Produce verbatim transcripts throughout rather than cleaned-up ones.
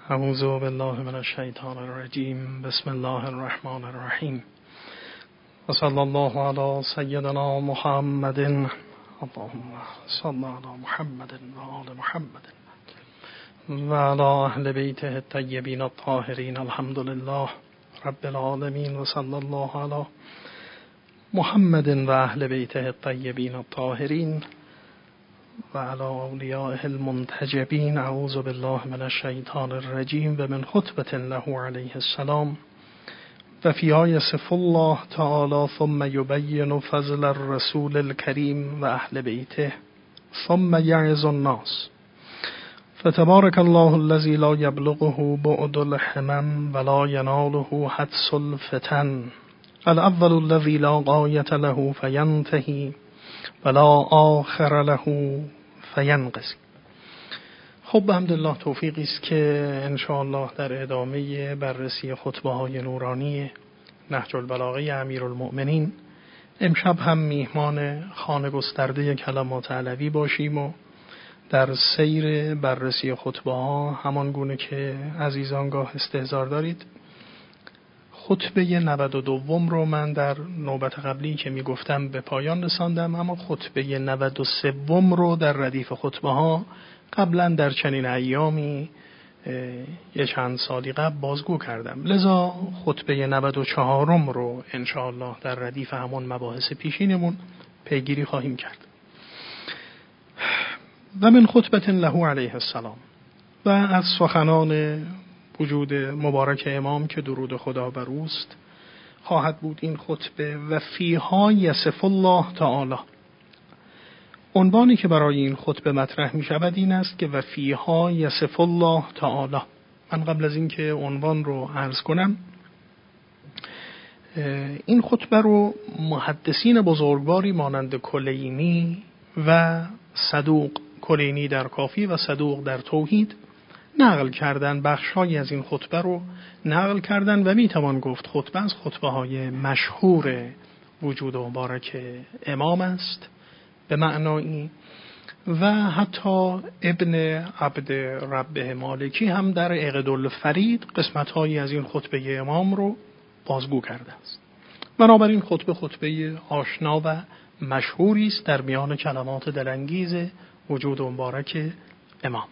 اعوذ بالله من الشیطان الرجیم. بسم الله الرحمن الرحیم. و صلی الله علی سیدنا محمد. اللهم صل علی محمد و آل محمد و علی اهل بیته الطیبین الطاهرین. الحمد لله رب العالمین و صلی الله علی محمد و اهل بیته الطیبین الطاهرین و علی اولیائه المنتجبین. اعوذ بالله من الشیطان الرجیم و من خطبة له علیه السلام. و فیها یصف الله تعالی ثم یبین فضل الرسول الکریم و اهل بیته ثم یعظ الناس. فتبارک الله الذی لا یبلغه بعد الحمم ولا یناله حدس الفتن. الاول الذی لا غایة له فینتهی ولا آخر له فینقضی. خب الحمدلله توفیقی است که انشاءالله در ادامه بررسی خطبه های نورانی نهج البلاغه امیرالمؤمنین امشب هم میهمان خانه گسترده کلمات علوی باشیم و در سیر بررسی خطبه ها همان گونه که عزیزان گاه استحضار دارید خطبه نود و دو رو من در نوبت قبلی که میگفتم به پایان رساندم، اما خطبه نود و سه رو در ردیف خطبه ها قبلا در چنین ایامی یه چند سالی قبل بازگو کردم، لذا خطبه نود و چهار رو انشاءالله در ردیف همون مباحث پیشینمون پیگیری خواهیم کرد. و من خطبة له علیه السلام، و از سخنان وجود مبارک امام که درود خدا بر اوست خواهد بود این خطبه. و فیها یصف الله تعالی، عنوانی که برای این خطبه مطرح می شود این است که و فیها یصف الله تعالی. من قبل از این که عنوان رو عرض کنم این خطبه رو محدثین بزرگواری مانند کلینی و صدوق، کلینی در کافی و صدوق در توحید نقل کردن، بخشایی از این خطبه رو نقل کردن و میتوان گفت خطبه از خطبه های مشهور وجود مبارک امام است به معنایی. و حتی ابن عبد ربه مالکی هم در عقد الفرید قسمت هایی از این خطبه امام رو بازگو کرده است. بنابراین خطبه خطبه آشنا و مشهوری است در میان کلمات دلانگیز وجود مبارک امام.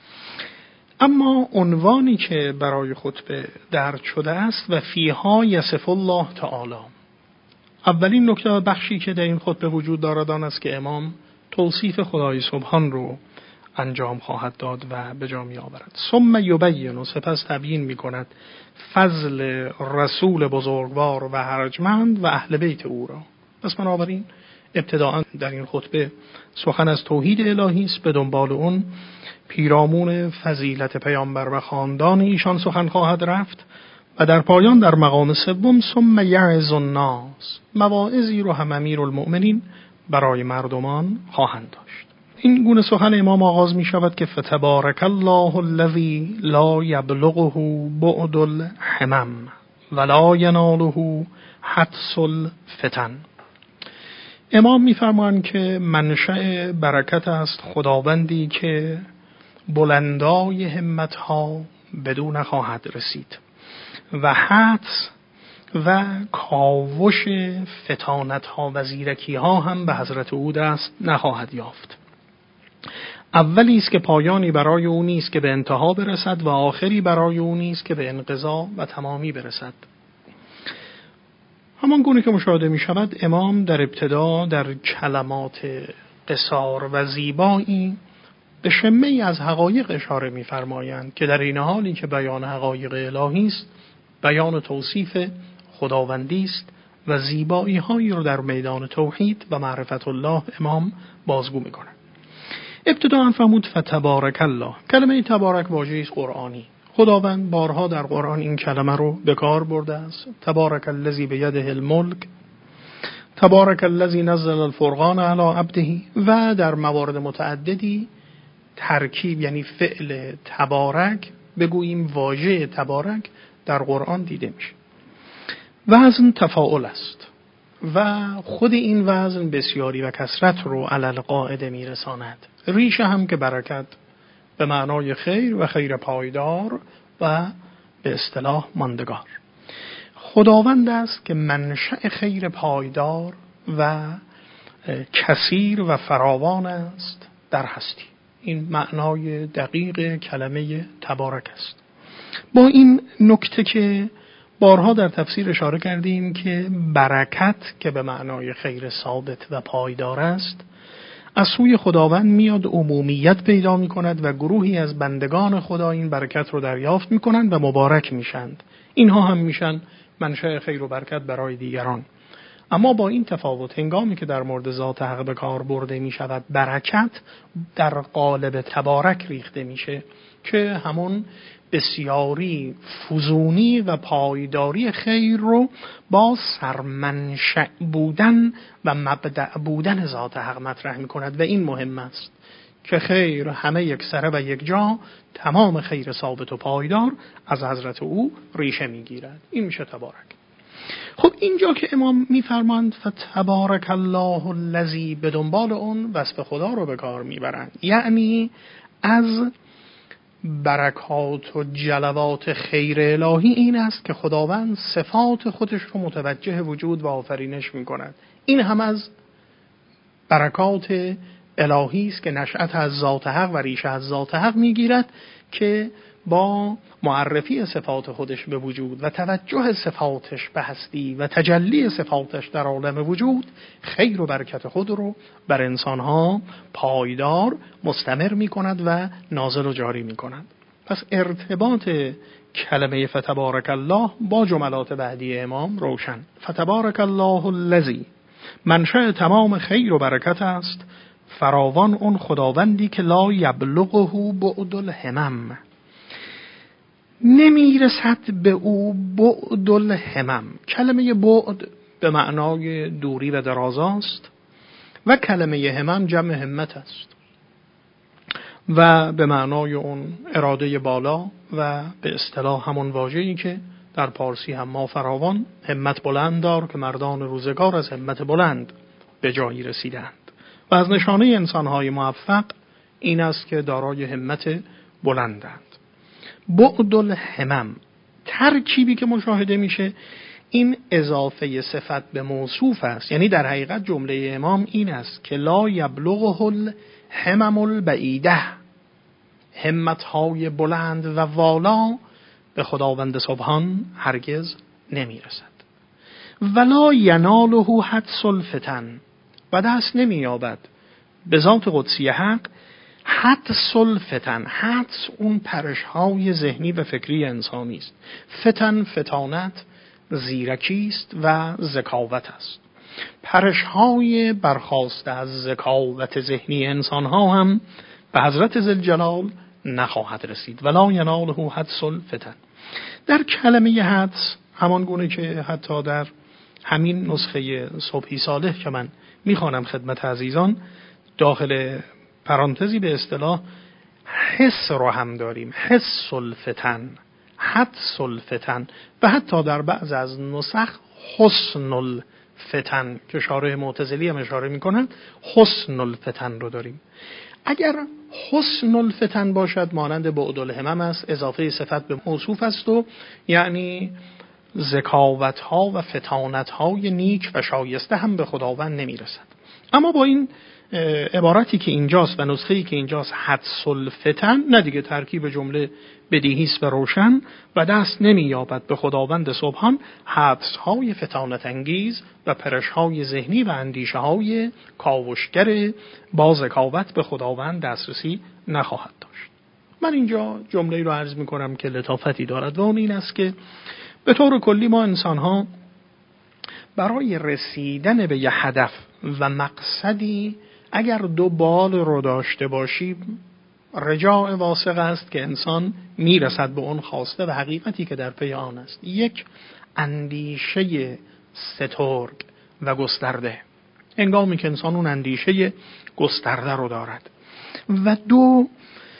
اما عنوانی که برای خطبه درج شده است و فیها یصف الله تعالی، اولین نکته و بخشی که در این خطبه وجود دارد آن است که امام توصیف خدای سبحان رو انجام خواهد داد و به جا می آورد. ثم یبین، و سپس تبیین می کند فضل رسول بزرگوار و ارجمند و اهل بیت او را. پس بنابراین ابتداء در این خطبه سخن از توحید الهی است، به دنبال اون پیرامون فضیلت پیامبر و خاندان ایشان سخن خواهد رفت و در پایان در مقام سوم ثم یعظ الناس، مواعظی رو هم امیرالمؤمنین برای مردمان خواهند داشت. این گونه سخن امام آغاز می شود که فتبارک الله الذی لا یبلغه بعد الحمم ولا یناله حدس الفتن. امام می‌فرمایند که منشأ برکت است خداوندی که بلندای همت‌ها بدون نخواهد رسید و حدس و کاوش فتانت‌ها و زیرکی‌ها هم به حضرت او دست نخواهد یافت. اولی است که پایانی برای او نیست که به انتها برسد و آخری برای او نیست که به انقضا و تمامی برسد. همان گونه که مشاهده می شود امام در ابتدا در کلمات قصار و زیبایی به شمه‌ای از حقایق اشاره می فرمایند که در این حالی که بیان حقایق الهی است بیان توصیف خداوندی است و زیبایی هایی رو در میدان توحید و معرفت الله امام بازگو می کنند. ابتدا فرمود فتبارک الله. کلمه تبارک واژه‌ای است قرآنی. خداوند بارها در قرآن این کلمه رو به کار برده است. تبارک الذی بیده الملک، تبارک الذی نزل الفرقان علی عبده، و در موارد متعددی ترکیب یعنی فعل تبارک بگوییم واژه تبارک در قرآن دیده میشه. وزن تفاعل است و خود این وزن بسیاری و کثرت رو علی القاعده میرساند. ریشه هم که برکت به معنای خیر و خیر پایدار و به اصطلاح ماندگار. خداوند است که منشأ خیر پایدار و کثیر و فراوان است در هستی. این معنای دقیق کلمه تبارک است. با این نکته که بارها در تفسیر اشاره کردیم که برکت که به معنای خیر ثابت و پایدار است از سوی خداوند میاد، عمومیت پیدا می کند و گروهی از بندگان خدا این برکت رو دریافت می کنند و مبارک میشند. اینها هم میشن منشأ خیر و برکت برای دیگران. اما با این تفاوت، هنگامی که در مورد ذات حق به کار برده می شود برکت در قالب تبارک ریخته میشه که همون بسیاری، فزونی و پایداری خیر رو با سرمنشأ بودن و مبدأ بودن ذات حق مطرح می کند و این مهم است که خیر همه یک سره و یک جا، تمام خیر ثابت و پایدار از حضرت او ریشه می گیرد. این میشه تبارک. خب اینجا که امام میفرماند فتبارک الله الذی، به دنبال اون وصف خدا رو به کار میبرند، یعنی از برکات و جلوات خیر الهی این است که خداوند صفات خودش رو متوجه وجود و آفرینش میکند. این هم از برکات الهی است که نشأت از ذات حق و ریشه از ذات حق میگیرد که با معرفی صفات خودش به وجود و توجه صفاتش به هستی و تجلی صفاتش در عالم وجود، خیر و برکت خود رو بر انسانها پایدار مستمر می کند و نازل و جاری می کند. پس ارتباط کلمه فتبارک الله با جملات بعدی امام روشن. فتبارک الله الذی، منشأ تمام خیر و برکت است فراوان اون خداوندی که لا یبلغه بعد الهمم، نمیرسد به او بعد الهمم. کلمه بعد به معنای دوری و درازاست و کلمه همم جمع همت است و به معنای اون اراده بالا و به اصطلاح همون واژه‌ای که در پارسی هم ما فراوان، همت بلند دار که مردان روزگار از همت بلند به جایی رسیدند. و از نشانه انسان‌های موفق این است که دارای همت بلندند. بعد الهمم، ترکیبی که مشاهده میشه این اضافه صفت به موصوف است. یعنی در حقیقت جمله امام این است که لا یبلغه الهمم البعیده، همت‌های بلند و والا به خداوند سبحان هرگز نمیرسد. ولا یناله حدس الفتن، و دست نمییابد به ذات قدسی حق حدس الفتن. حدس اون پرش‌های ذهنی و فکری انسانی است. فتن، فتانت، زیرکی است و ذکاوت است. پرش‌های برخاسته از ذکاوت ذهنی انسان‌ها هم به حضرت ذوالجلال نخواهد رسید. ولا یناله حدس الفتن. در کلمه حدس، همان گونه که حتی در همین نسخه صبحی صالح که من میخوانم خدمت عزیزان، داخل پرانتزی به اصطلاح حس رو هم داریم، حس الفتن، حدس الفتن، و حتی در بعض از نسخ حسن الفتن که شارح معتزلی هم اشاره میکنن، حسن الفتن رو داریم. اگر حسن الفتن باشد مانند بعد الهمم است، اضافه صفت به موصوف است و یعنی ذکاوت ها و فتانت های نیک و شایسته هم به خداوند نمی رسد. اما با این عبارتی که اینجاست و نسخه‌ای که اینجاست حدس الفتن، نه دیگه ترکیب جمله بدیهی است و روشن، و دست نمی‌یابد به خداوند سبحان حدس های فتانت انگیز و پرش های ذهنی و اندیشه های کاوشگر با ذکاوت به خداوند دسترسی نخواهد داشت. من اینجا جمله‌ای رو عرض می‌کنم که لطافتی دارد و اون این است که به طور کلی ما انسان‌ها برای رسیدن به یه هدف و مقصدی اگر دو بال رو داشته باشیم، رجاء واسق است که انسان میرسد به اون خواسته و حقیقتی که در پی آن است. یک، اندیشه سترگ و گسترده، هنگامی که انسان اون اندیشه گسترده رو دارد، و دو،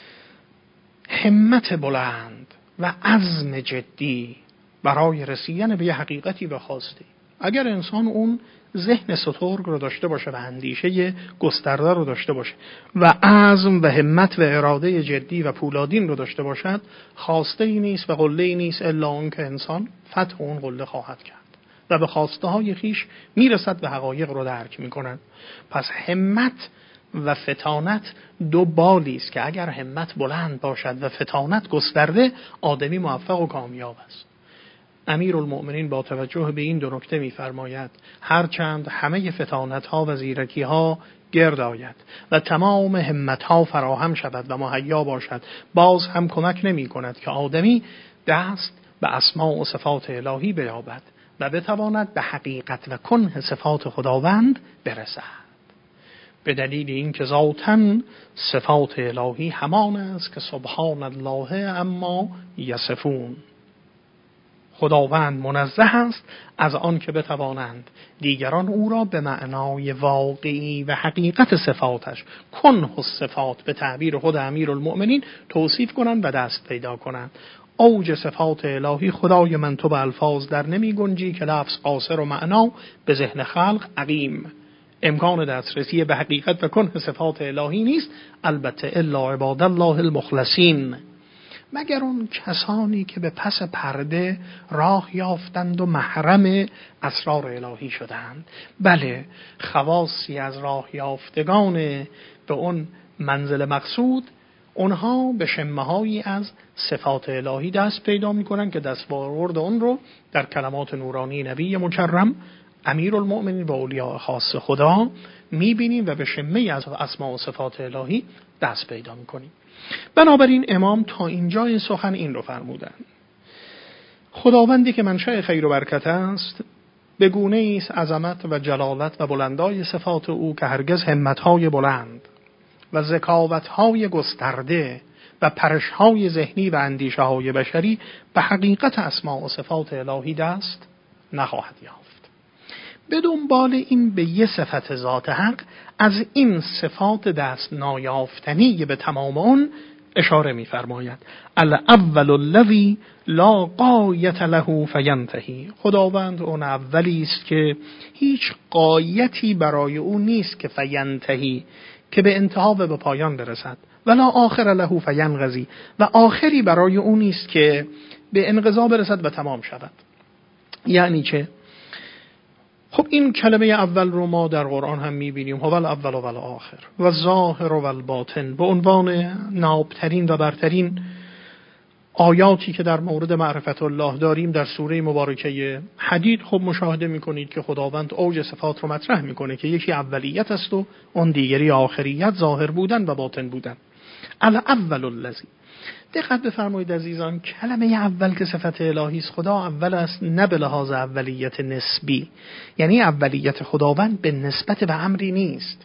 همت بلند و عزم جدی برای رسیدن به یه حقیقتی و خواسته. اگر انسان اون ذهن سترگ رو داشته باشه و اندیشه گسترده رو داشته باشه و عزم و همت و اراده جدی و پولادین رو داشته باشد، خواسته ای نیست و قله ای نیست الا اون که انسان فتح اون قله خواهد کرد و به خواسته های خیش میرسد و حقایق رو درک میکند. پس همت و فتانت دو بالی است که اگر همت بلند باشد و فتانت گسترده، آدمی موفق و کامیاب است. امیرالمؤمنین با توجه به این دو نکته می‌فرماید هرچند همه فتانت‌ها و زیرکی‌ها گرد آید و تمام همت‌ها فراهم شود و مهیا باشد، باز هم کمک نمی‌کند که آدمی دست به اسماء و صفات الهی بیابد و بتواند به حقیقت و کنه صفات خداوند برسد. به دلیل اینکه ذاتاً صفات الهی همان است که سبحان الله اما یصفون. خداوند منزه است از آن که بتوانند دیگران او را به معنای واقعی و حقیقت صفاتش، کنه الصفات به تعبیر خود امیرالمؤمنین، توصیف کنند و دست پیدا کنند. اوج صفات الهی خدای من تو به الفاظ در نمی گنجی که لفظ قاصر و معنا به ذهن خلق عقیم. امکان دسترسی به حقیقت و کنه صفات الهی نیست، البته الا عباد الله المخلصین، مگر اون کسانی که به پس پرده راه یافتند و محرم اسرار الهی شدند. بله، خواصی از راه یافتگان به اون منزل مقصود، اونها به شمه‌هایی از صفات الهی دست پیدا می‌کنند که دستاورد اون رو در کلمات نورانی نبی مکرم امیرالمؤمنین و اولیاء خاص خدا می‌بینیم و به شمه‌ای از اسماء و صفات الهی دست پیدا می‌کنیم. بنابراین امام تا اینجای سخن این رو فرمودند: خداوندی که منشأ خیر و برکت است، به گونه ایست عظمت و جلالت و بلندای صفات او که هرگز همتهای بلند و ذکاوتهای گسترده و پرشهای ذهنی و اندیشه‌های بشری به حقیقت اسماء و صفات الهی دست نخواهد یافت. به دنبال این به یه صفت ذات حق از این صفات دست نایافتنی به تمام اون اشاره می فرماید. الاول الذی لا غایت له فینتهی. خداوند اون اولی است که هیچ غایتی برای او نیست که فینتهی، که به انتها و به پایان برسد، ولا آخر له فینقضی، و آخری برای او نیست که به انقضا برسد و تمام شود. یعنی چه؟ خب این کلمه اول رو ما در قرآن هم میبینیم، هو الاول و الاخر و ظاهر و الباطن، به عنوان نابترین و برترین آیاتی که در مورد معرفت الله داریم در سوره مبارکه حدید. خب مشاهده میکنید که خداوند اوج صفات رو مطرح میکنه که یکی اولیت است و اون دیگری آخریت، ظاهر بودن و باطن بودن. الاول الذی، دقت بفرمایید عزیزان، کلمه اول که صفت الهی است، خدا اول است، نه به لحاظ اولیت نسبی، یعنی اولیت خداوند به نسبت به امری نیست،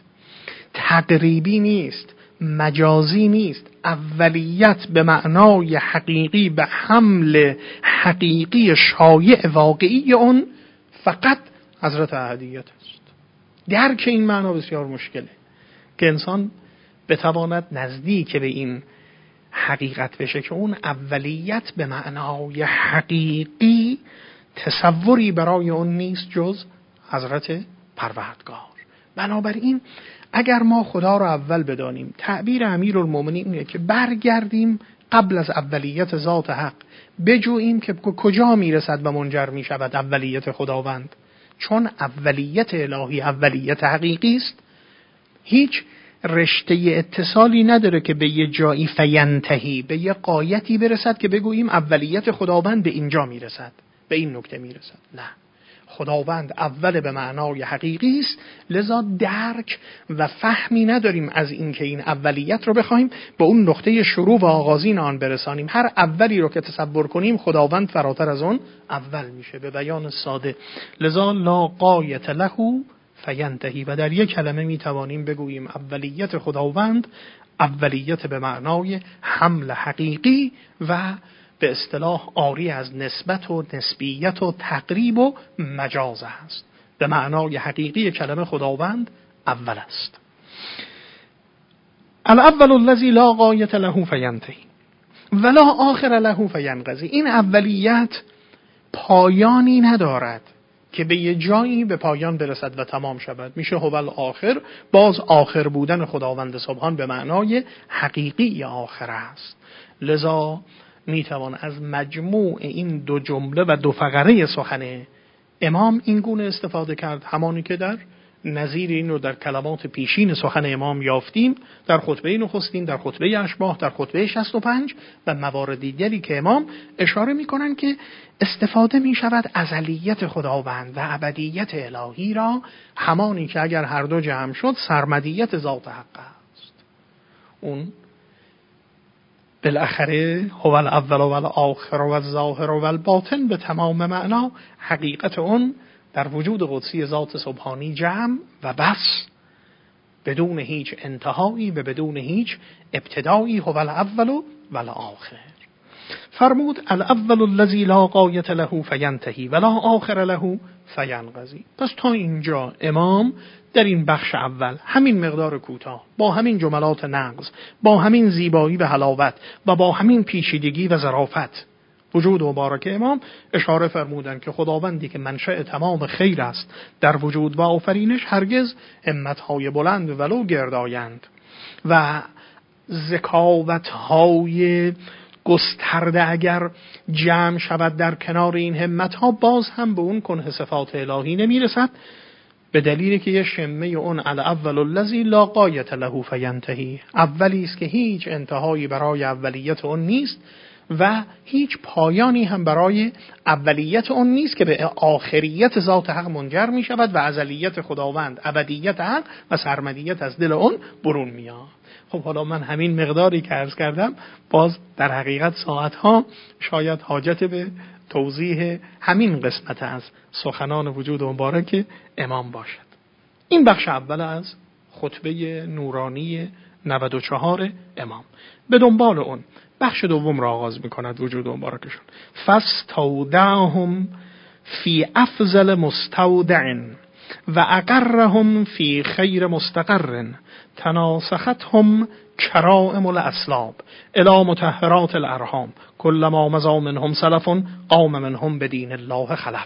تقریبی نیست، مجازی نیست. اولیت به معنای حقیقی، به حمل حقیقی شایع واقعی اون فقط حضرت احدیت است. درک این معنا بسیار مشکله که انسان بتواند نزدیک به این حقیقت بشه که اون اولیت به معنای حقیقی تصوری برای اون نیست جز حضرت پروردگار. بنابراین اگر ما خدا رو اول بدانیم، تعبیر امیرالمؤمنین اینه که برگردیم قبل از اولیت ذات حق، بجوییم که کجا میرسد و منجر میشود اولیت خداوند. چون اولیت الهی اولیت حقیقی است، هیچ رشته اتصالی نداره که به یه جایی فینتهی، به یه غایتی برسد که بگوییم اولیت خداوند به اینجا میرسد، به این نکته میرسد. نه، خداوند اول به معنای حقیقی است، لذا درک و فهمی نداریم از این که این اولیت رو بخوایم به اون نقطه شروع و آغازین آن برسانیم. هر اولی رو که تصور کنیم خداوند فراتر از اون اول میشه، به بیان ساده. لذا لا غایت له فینتهی، و در یک کلمه می توانیم بگوییم اولیت خداوند اولیت به معنای حمل حقیقی و به اصطلاح عاری از نسبت و نسبیت و تقریب و مجاز است. به معنای حقیقی کلمه خداوند اول است. الاول الذی لا غایت له فینتهی ولا آخر له فینقضی. این اولیت پایانی ندارد، که به یه جایی به پایان برسد و تمام شود. میشه هوال آخر، باز آخر بودن خداوند سبحان به معنای حقیقی آخر است. لذا میتوان از مجموع این دو جمله و دو فقره سخن امام این گونه استفاده کرد، همانی که در نظیر این رو در کلمات پیشین سخن امام یافتیم، در خطبه نخستین، در خطبه اشباح، در خطبه شصت و پنج و موارد دیگری که امام اشاره میکنن که استفاده میشود ازلیت خداوند و ابدیت الهی را، همانی که اگر هر دو جمع شد سرمدیت ذات حق است. اون بالاخره هو الاول و الاخر و الظاهر و الباطن به تمام معنا، حقیقت اون در وجود قدسی ذات سبحانی جمع و بس، بدون هیچ انتهایی و بدون هیچ ابتدایی. هو الاول و الاخر. فرمود الاول الذی لا غایة له فینتهی ولا آخر له فینقضی. پس تا اینجا امام در این بخش اول همین مقدار کوتاه، با همین جملات نغز، با همین زیبایی و حلاوت و با همین پیچیدگی و ظرافت وجود مبارک امام اشاره فرمودند که خداوندی که منشأ تمام خیر است در وجود و آفرینش، هرگز همت‌های بلند ولو گردایند و ذکاوت‌های گسترده اگر جمع شود در کنار این همت‌ها، باز هم به اون کنه صفات الهی نمیرسد، به دلیلی که یه شمه اون الاول الذی لا غایة له فینتهی، اولی است که هیچ انتهایی برای اولیت اون نیست و هیچ پایانی هم برای اولیت اون نیست که به آخریت ذات حق منجر می شود و ازلیت خداوند، ابدیت حق و سرمدیت از دل اون برون میاد. خب حالا من همین مقداری که عرض کردم، باز در حقیقت ساعتها شاید حاجت به توضیح همین قسمت از سخنان وجود مبارک امام باشد. این بخش اول از خطبه نورانی نود و چهار امام. به دنبال اون بخش دوم را آغاز می‌کند وجود مبارکشون. فاستودعهم فی افضل مستودع و اقرهم فی خیر مستقر تناسختهم کرائم الاسلاب الی مطهرات الارحام کلما مضى منهم سلف قام منهم بدین الله خلف.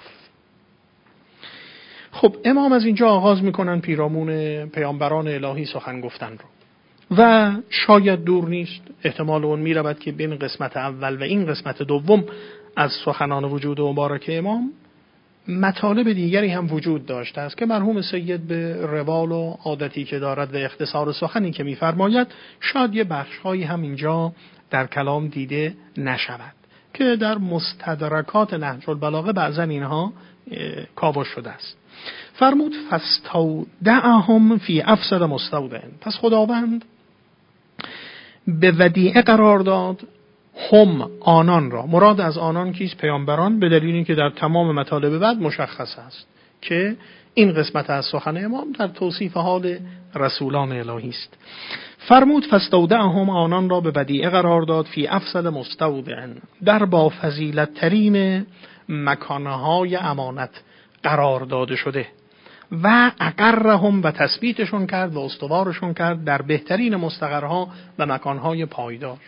خب امام از اینجا آغاز میکنن پیرامون پیامبران الهی سخن گفتن رو و شاید دور نیست، احتمال اون میرود که بین قسمت اول و این قسمت دوم از سخنان وجود مبارک امام مطالب دیگری هم وجود داشته است که مرحوم سید به روال و عادتی که دارد و اختصار سخنی که میفرماید شاید یه بخش‌هایی هم اینجا در کلام دیده نشود که در مستدرکات نهج البلاغه بعضا اینها کاوش شده است. فرمود فاستودعهم فی افضل مستودع. پس خداوند به ودیعه قرار داد هم آنان را، مراد از آنان کیست؟ پیامبران، به دلیلی که در تمام مطالب بعد مشخص است که این قسمت از سخن امام در توصیف حال رسولان الهی است. فرمود فاستودعهم، آنان را به ودیعه قرار داد، فی افضل مستودع، در با فضیلت ترین مکانهای امانت قرار داده شده، و اقرهم، و تثبیتشون کرد و استوارشون کرد در بهترین مستقرها و مکانهای پایدار.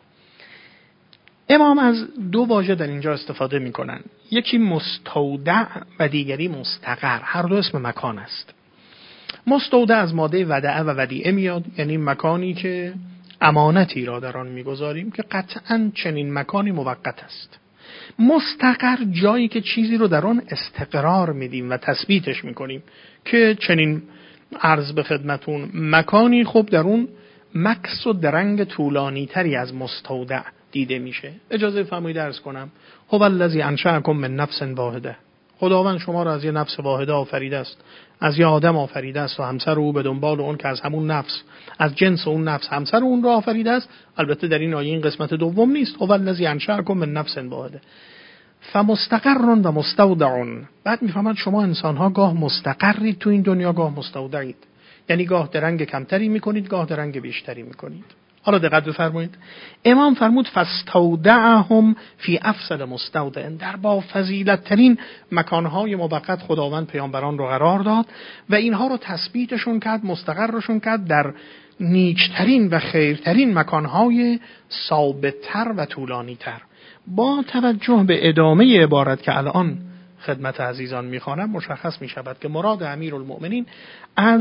امام از دو واژه در اینجا استفاده میکنن، یکی مستودع و دیگری مستقر، هر دو اسم مکان است. مستودع از ماده ودعه و ودیعه میاد، یعنی مکانی که امانتی را در آن میگذاریم که قطعاً چنین مکانی موقت است. مستقر جایی که چیزی رو در آن استقرار میدیم و تثبیتش میکنیم، که چنین عرض به خدمتون مکانی خب در اون مکس و درنگ طولانی تری از مستودع دیده میشه. اجازه فرمایید عرض کنم هو الذی انشأکم من نفس واحده، خداوند شما را از یه نفس واحده آفریده است، از یه آدم آفریده است و همسر او به دنبال اون که از همون نفس، از جنس اون نفس همسر اون را آفریده است. البته در این آیه این قسمت دوم نیست، هو الذی انشأکم من نفس واحده فمستقر و مستودع. بعد میفهمند شما انسان ها گاه مستقرید تو این دنیا، گاه مستودعید، یعنی گاه درنگ کمتری میکنید، گاه درنگ بیشتری میکنید. حالا دقت بفرمایید، امام فرمود فاستودعهم فی افضل مستودع، در با فضیلت ترین مکانهای موقت خداوند پیامبران رو قرار داد و اینها رو تثبیتشون کرد، مستقرشون کرد در نیکترین و خیرترین مکانهای ثابتتر و طولانیتر. با توجه به ادامه عبارت که الان خدمت عزیزان میخوانم مشخص میشود که مراد امیرالمؤمنین از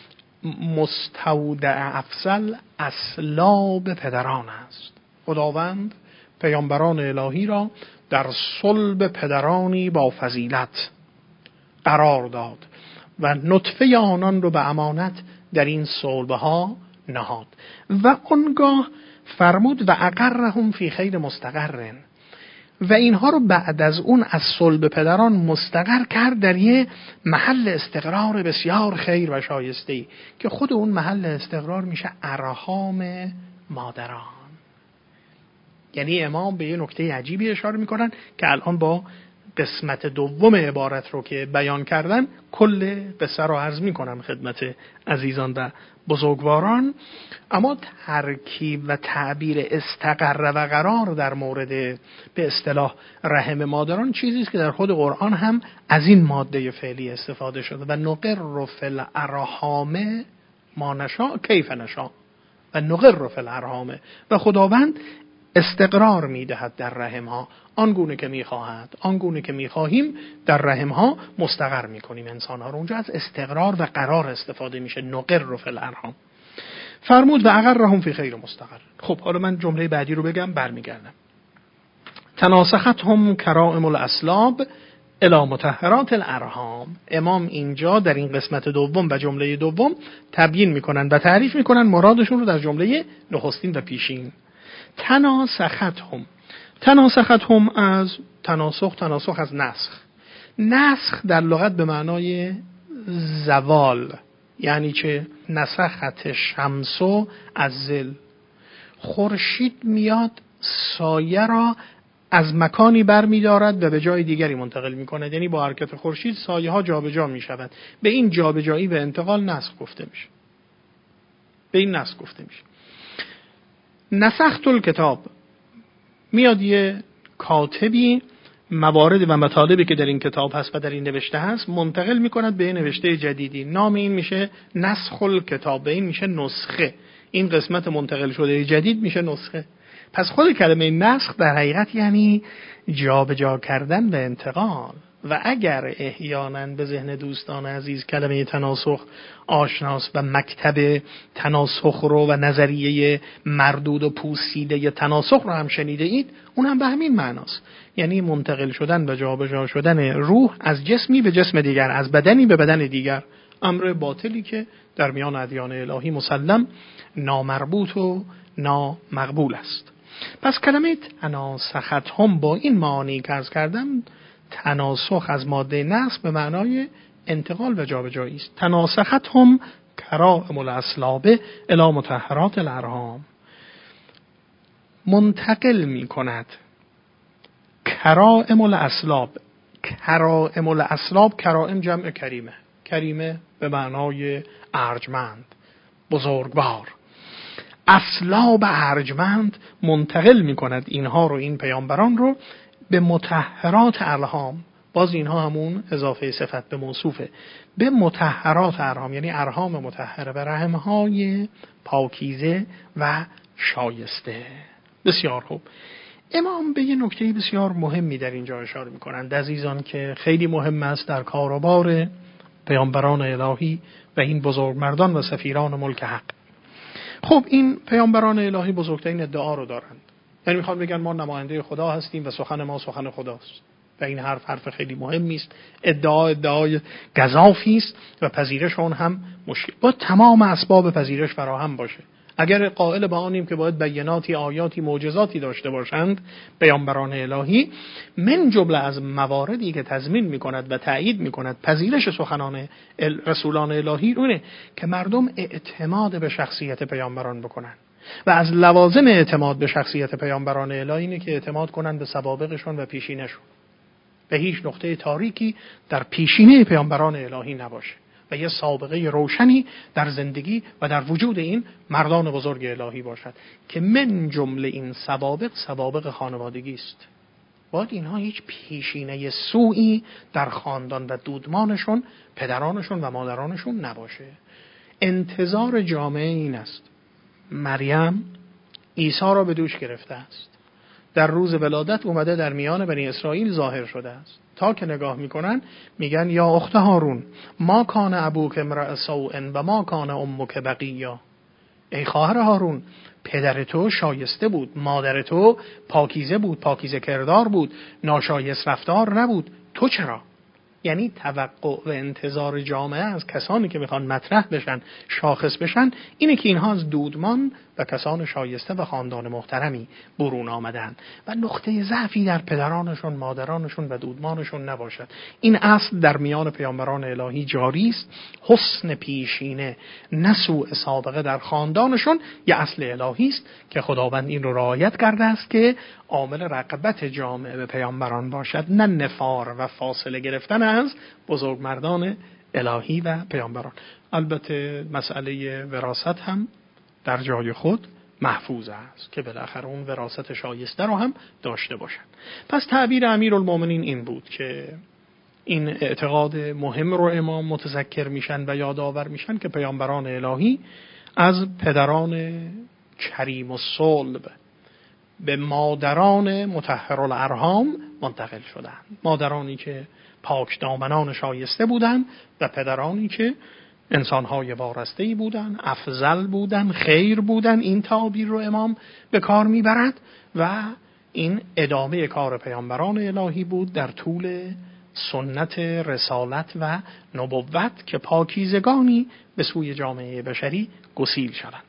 مستودع افضل اسلاب پدران است. خداوند پیامبران الهی را در صلب پدرانی با فضیلت قرار داد و نطفه آنان رو به امانت در این صلبه ها نهاد و آنگاه فرمود و اقرهم فی خیر مستقرن و اینها رو بعد از اون از صلب پدران مستقر کرد در یه محل استقرار بسیار خیر و شایسته‌ای که خود اون محل استقرار میشه ارحام مادران. یعنی امام به یه نکته عجیبی اشاره میکنن که الان با قسمت دوم عبارت رو که بیان کردن کل قصه رو عرض میکنم خدمت عزیزان و بزرگواران. اما ترکیب و تعبیر استقر و قرار در مورد به اصطلاح رحم مادران چیزی است که در خود قرآن هم از این ماده فعلی استفاده شده و نقر فی الارحام ما نشاء کیف نشاء و نقر فی الارحام و خداوند استقرار میدهد در رحم ها آنگونه که میخواهد آنگونه که میخواهیم در رحم ها مستقر میکنیم انسان ها رو. اونجا از استقرار و قرار استفاده میشه نقر فی الارحام. فرمود و اقرهم فی خیر مستقر. خب حالا من جمله بعدی رو بگم برمیگردم. تناسختهم کرائم الاسلاب الی مطهرات الارحام. امام اینجا در این قسمت دوم و جمله دوم تبیین میکنن و تعریف میکنن مرادشون رو در جمله نخستین و پیشین. تناسختهم تناسختهم از تناسخ تناسخ از نسخ. نسخ در لغت به معنای زوال، یعنی چه؟ نسخت شمسو از ظل. خورشید میاد سایه را از مکانی بر می دارد و به جای دیگری منتقل می کند. یعنی با حرکت خورشید سایه ها جابجا می شود. به این جابجایی و انتقال نسخ گفته میشه. به این نسخ گفته میشه. نسخت الکتاب، میاد یه کاتبی موارد و مطالبی که در این کتاب هست و در این نوشته هست منتقل میکند به نوشته جدیدی. نام این میشه نسخ الکتاب، به این میشه نسخه. این قسمت منتقل شده جدید میشه نسخه. پس خود کلمه نسخ در حقیقت یعنی جابجا کردن و انتقال. و اگر احیانا به ذهن دوستان عزیز کلمه تناسخ آشناست و مکتب تناسخ رو و نظریه مردود و پوسیده تناسخ رو هم شنیده اید، اون هم به همین معناست. یعنی منتقل شدن و جابجا شدن روح از جسمی به جسم دیگر، از بدنی به بدن دیگر. امر باطلی که در میان ادیان الهی مسلم نامربوط و نامقبول است. پس کلمه تناسخت هم با این معانی که عرض کردم، تناسخ از ماده نسخ به معنای انتقال و جابجایی است. تناسخت هم کرائم الاسلاب الی مطهرات الارحام، منتقل می کند کرائم الاسلاب. کرائم الاسلاب، کرائم جمع کریمه، کریمه به معنای ارجمند، بزرگوار. اسلاب ارجمند منتقل می کند اینها رو، این پیامبران رو به مطهرات ارحام. باز اینها همون اضافه صفت به موصوفه، به مطهرات ارحام، یعنی ارحام مطهره، به رحمهای پاکیزه و شایسته. بسیار خوب. امام به یه نکته بسیار مهمی در اینجا اشاره میکنند عزیزان که خیلی مهم است در کاروبار پیامبران الهی و این بزرگمردان و سفیران ملک حق. خب این پیامبران الهی بزرگترین ادعا رو دارند، یعنی میخوان بگن ما نماینده خدا هستیم و سخن ما سخن خداست و این حرف حرف خیلی مهمی است. ادعا ادعای گزافی است و پذیرش اون هم مشکل، با تمام اسباب پذیرش فراهم باشه. اگر قائل به آنیم که باید بیناتی، آیاتی، معجزاتی داشته باشند پیامبران الهی، من جمله از مواردی که تضمین میکند و تأیید میکند پذیرش سخنان رسولان الهی اونه که مردم اعتماد به شخصیت پیامبران بکنن. و از لوازم اعتماد به شخصیت پیامبران الهی اینه که اعتماد کنند به سوابقشون و پیشینشون. به هیچ نقطه تاریکی در پیشینه پیامبران الهی نباشه و یه سابقه روشنی در زندگی و در وجود این مردان بزرگ الهی باشد که من جمله این سوابق سوابق خانوادگی است. باید اینها هیچ پیشینه سوئی در خاندان و دودمانشون، پدرانشون و مادرانشون نباشه. انتظار جامعه این است مریم عیسی را به دوش گرفته است، در روز ولادت اومده در میان بنی اسرائیل ظاهر شده است. تا که نگاه میکنن میگن یا اخت هارون ما کان ابوک امرأ سوء و ما کان امک بغیا. ای خواهر هارون، پدر تو شایسته بود، مادر تو پاکیزه بود، پاکیزه کردار بود، ناشایست رفتار نبود، تو چرا؟ یعنی توقع و انتظار جامعه از کسانی که میخوان مطرح بشن، شاخص بشن، اینه که اینها از دودمان و کسان شایسته و خاندان محترمی برون آمدن و نقطه ضعفی در پدرانشون، مادرانشون و دودمانشون نباشد. این اصل در میان پیامبران الهی جاری است. حسن پیشینه، نه سوء سابقه در خاندانشون، یه اصل الهی است که خداوند این رو رعایت کرده است که عامل رغبت جامعه به پیامبران باشد، نه نفار و فاصله گرفتن از بزرگمردان الهی و پیامبران. البته مسئله وراثت هم در جای خود محفوظ است که بالاخره اون وراثت شایسته رو هم داشته باشن. پس تعبیر امیرالمومنین این بود که این اعتقاد مهم رو امام متذکر میشن و یادآور میشن که پیامبران الهی از پدران کریم و صلب به مادران مطهر الارحام منتقل شدند. مادرانی که پاک دامنان شایسته بودند و پدرانی که انسانهای وارسته‌ای بودند، افضل بودند، خیر بودند. این تعبیر رو امام به کار میبرد و این ادامه کار پیامبران الهی بود در طول سنت رسالت و نبوت که پاکیزگانی به سوی جامعه بشری گسیل شوند.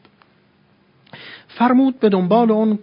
فرمود به دنبال اون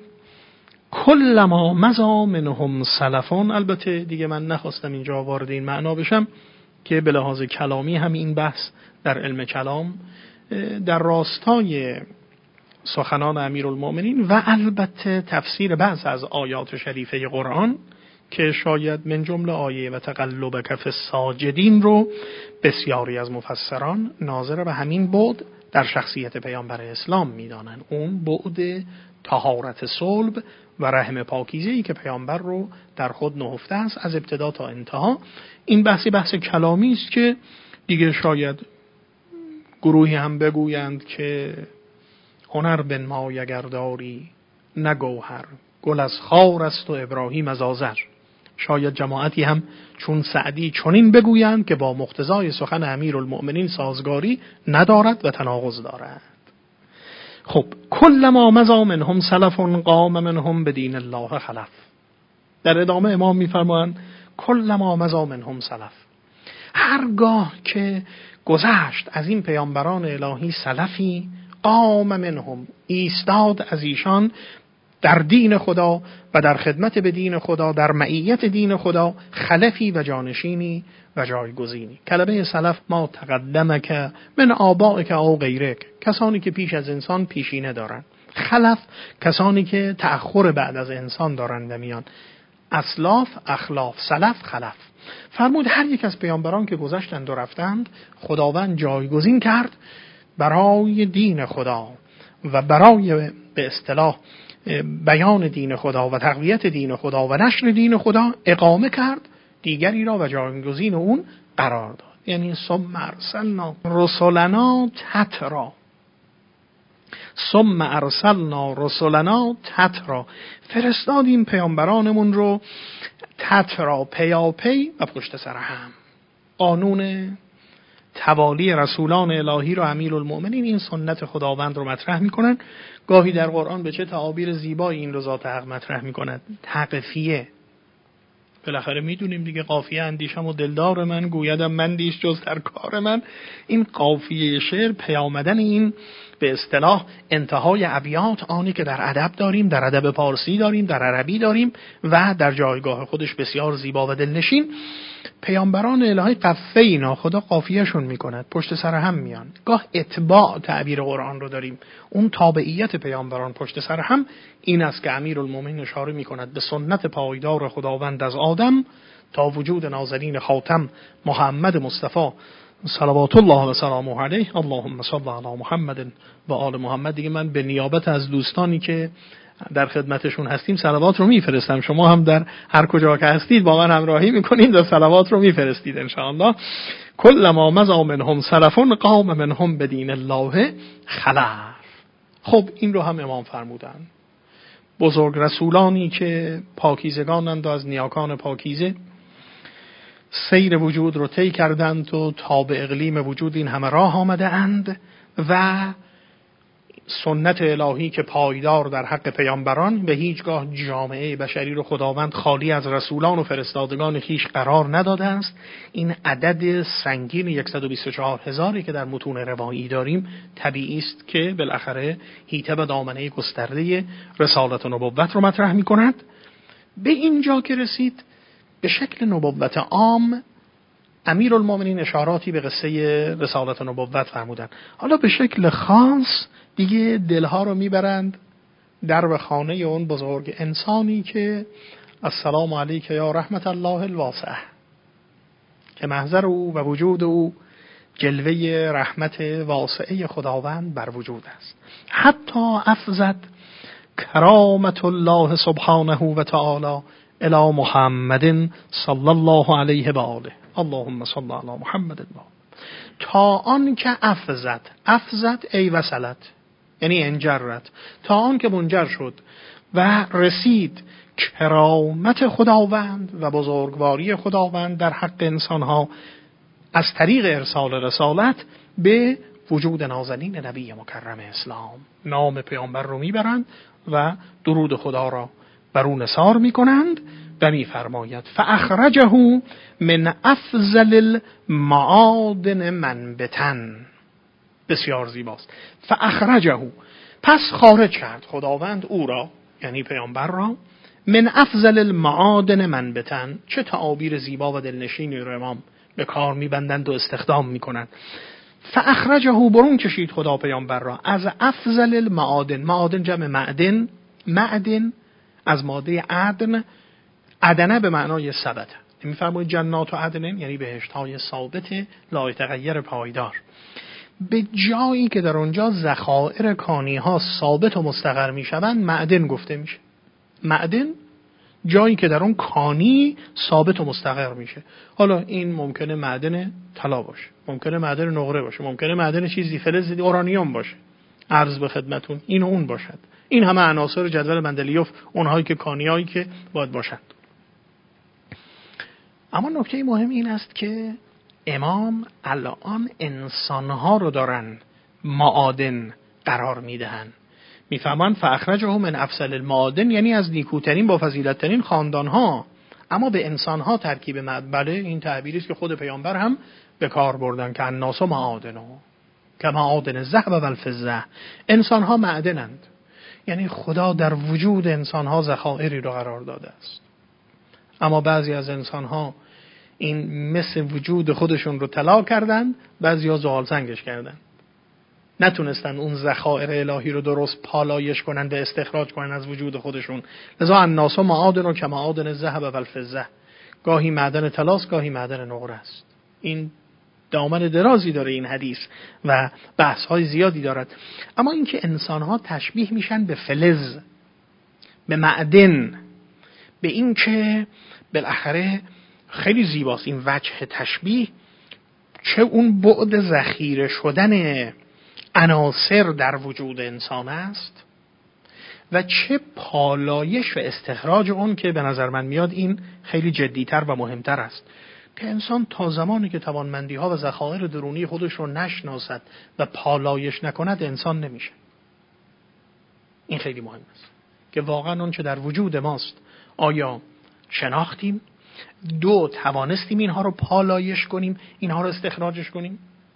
کلما مضی منهم سلفون. البته دیگه من نخواستم اینجا وارد این معنا بشم که به لحاظ کلامی هم این بحث در علم کلام در راستای سخنان امیرالمومنین و البته تفسیر بعض از آیات شریفه قرآن که شاید من جمله آیه و تقلبک فی الساجدین رو بسیاری از مفسران ناظر به همین بعد در شخصیت پیامبر اسلام میدانن، اون بعد طهارت صلب و رحم پاکیزه‌ای که پیامبر رو در خود نهفته است از ابتدا تا انتها. این بحثی بحث کلامی است که دیگه شاید گروهی هم بگویند که هنر بنمای اگر داری نه گوهر، گل از خار است و ابراهیم از آذر. شاید جماعتی هم چون سعدی چنین بگویند که با مقتضای سخن امیرالمؤمنین سازگاری ندارد و تناقض دارد. خب کلما مضی منهم سلف قام منهم بدین الله خلف. در ادامه امام میفرمایند کلما مضی منهم سلف، هرگاه که گذشت از این پیامبران الهی سلفی، قام منهم ایستاد از ایشان در دین خدا و در خدمت به دین خدا، در معیت دین خدا، خلفی و جانشینی و جایگزینی. کلمه سلف ما تقدمک من آبائک او غیرک، کسانی که پیش از انسان پیشینه دارند. خلف کسانی که تأخر بعد از انسان دارند میان. اسلاف، اخلاف، سلف، خلف. فرمود هر یک از پیامبران که گذشتند و رفتند خداوند جایگزین کرد برای دین خدا و برای به اصطلاح بیان دین خدا و تقویت دین خدا و نشر دین خدا اقامه کرد دیگری را و جایگزین اون قرار داد. یعنی ثم ارسلنا رسلنا تترا، ثم ارسلنا رسلنا تترا، فرستادیم پیامبرانمون رو تترا، پیاپی و پشت سر هم. قانون توالی رسولان الهی رو امیرالمؤمنین این سنت خداوند رو مطرح میکنن. گاهی در قرآن به چه تعابیر زیبایی این رو ذات حق مطرح میکند. تقفیه، بالاخره میدونیم دیگه، قافیه اندیشم و دلدار من گویدم من دیش جز در کار من. این قافیه شعر پیامدن این به اصطلاح انتهای ابیات آنی که در ادب داریم، در ادب پارسی داریم، در عربی داریم و در جایگاه خودش بسیار زیبا و دلنشین. پیامبران الهی قفه اینا خدا قافیه‌شون میکند، پشت سر هم میان. گاه اتباع تعبیر قرآن رو داریم، اون تابعیت پیامبران پشت سر هم. این است که امیرالمومنین اشاره میکند به سنت پایدار خداوند از آدم تا وجود نازنین خاتم محمد مصطفی صلوات الله و سلامه علیه. اللهم صل علی محمد و آل محمد. دیگه من به نیابت از دوستانی که در خدمتشون هستیم صلوات رو میفرستم، شما هم در هر کجا که هستید با من همراهی میکنید و صلوات رو میفرستید ان شاء الله. کلما مضی منهم سلف قام منهم بدین الله خلف. خب این رو هم امام فرمودن. بزرگ رسولانی که پاکیزگانند و از نیاکان پاکیزه سیر وجود رو طی کردند و تا به اقلیم وجود این همه راه آمده اند و سنت الهی که پایدار در حق پیامبران به هیچگاه جامعه بشری رو خداوند خالی از رسولان و فرستادگان خیش قرار نداده است. این عدد سنگین صد و بیست و چهار هزاری که در متون روایی داریم طبیعی است که بالاخره حیطه به دامنه گسترده رسالت و نبوت رو مطرح می کند. به اینجا که رسید به شکل نبوت عام امیرالمومنین اشاراتی به قصه رسالت و نبوت فرمودند. حالا به شکل خاص دیگه دلها رو میبرند در به خانه اون بزرگ انسانی که السلام علیک یا رحمت الله الواسعه، که محضر او و وجود او جلوه رحمت واسعه خداوند بر وجود است. حتی افزد کرامت الله سبحانه و تعالی الی محمد صلی الله علیه و آله، اللهم صل علی محمد الله، تا آن که افزد، افزد ای وصلت یعنی انجرت، تا آن که منجر شد و رسید کرامت خداوند و بزرگواری خداوند در حق انسانها از طریق ارسال رسالت به وجود نازنین نبی مکرم اسلام. نام پیامبر رو میبرند و درود خدا را بر او نثار میکنند و میفرماید فاخرجه من افضل المعادن منبتا. بسیار زیباست. فاخرجه، پس خارج کرد خداوند او را، یعنی پیامبر را، من افضل المعادن منبتا. چه تعابیر زیبا و دلنشینی رو امام به کار میبندند و استخدام میکنند. فاخرجه، برون کشید خدا پیامبر را از افضل المعادن. معادن جمع معدن، معدن از ماده عدن، عدنه به معنای ثبت. میفرماید جنات و عدن یعنی بهشت های ثابت لا یتغیر پایدار. به جایی که در اونجا ذخایر کانی ها ثابت و مستقر میشوند معدن گفته میشه. معدن جایی که در اون کانی ثابت و مستقر میشه. حالا این ممکنه معدن طلا باشه، ممکنه معدن نقره باشه، ممکنه معدن چیزی فلز اورانیوم باشه، عرض به خدمتون این و اون باشد. این همه عناصر جدول مندلیوف اونهایی که کانیایی که باید باشند. اما نکته مهم این است که امام الان انسانها رو دارن معادن قرار میدهن. میفهمن فاخرجه من افضل المعادن یعنی از نیکوترین با فضیلتترین خاندانها، اما به انسانها ترکیب معدن. این تعبیری است که خود پیامبر هم به کار بردن که الناس معادن که معادن الذهب و الفضه. انسانها معدنند، یعنی خدا در وجود انسانها ذخایری رو قرار داده است. اما بعضی از انسانها این مثل وجود خودشون رو طلا کردن، بعضی ها زغال سنگش کردن، نتونستن اون ذخایر الهی رو درست پالایش کنن و استخراج کنن از وجود خودشون. لذا الناس معادن و کمعادن الذهب و الفضه، گاهی معدن طلاست گاهی معدن نقره است. این دامن درازی داره این حدیث و بحث های زیادی دارد. اما اینکه انسان ها تشبیه میشن به فلز، به معدن، به این که بالاخره خیلی زیباست این وجه تشبیه، چه اون بعد ذخیره شدن عناصر در وجود انسان است و چه پالایش و استخراج اون که به نظر من میاد این خیلی جدیتر و مهمتر است، که انسان تا زمانی که توانمندی ها و ذخایر درونی خودش رو نشناسد و پالایش نکند انسان نمیشه. این خیلی مهم است که واقعا اون چه در وجود ماست آیا شناختیم، دو توانستیم اینها رو پالایش کنیم، اینها رو استخراجش کنیم.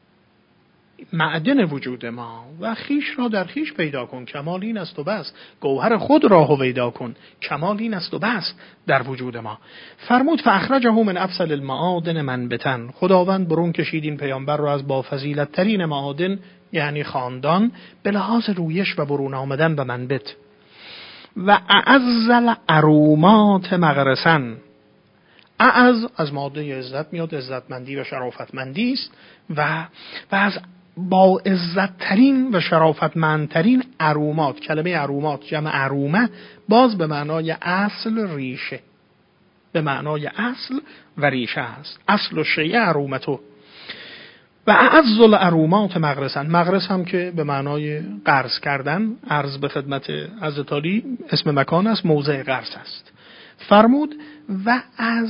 معدن وجود ما و خیش را در خیش پیدا کن، کمال این است و بس. گوهر خود را هویدا کن، کمال این است و بس در وجود ما. فرمود فاخرجه من افضل المعادن منبتا. خداوند برون کشید این پیامبر را از با فضیلت ترین معادن یعنی خاندان به لحاظ رویش و برون آمدن و منبت. و اعزل ارومات مغرسن. اعز از ماده عزت میاد، عزتمندی و شرافتمندی است و و از با عزت ترین و شرافتمندترین ارومات. کلمه ارومات جمع ارومه باز به معنای اصل، ریشه، به معنای اصل و ریشه است. اصل و شیء ارومتو. و اعز الارومات مغرسا، مغرس هم که به معنای قرض کردن، عرض به خدمت حضرت علی اسم مکان است، موضع قرض است. فرمود و از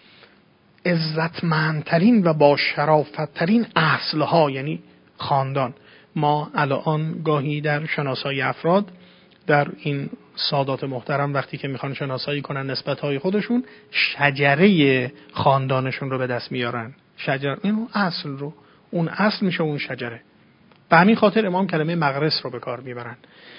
عزتمندترین و با شرافتترین اصلها، یعنی خاندان. ما الان گاهی در شناسایی افراد، در این سادات محترم وقتی که میخوان شناسایی کنن نسبت‌های خودشون، شجره خاندانشون رو به دست میارن. شجر این اصل رو، اون اصل میشه اون شجره. به همین خاطر امام کلمه مغرس رو به کار میبرن.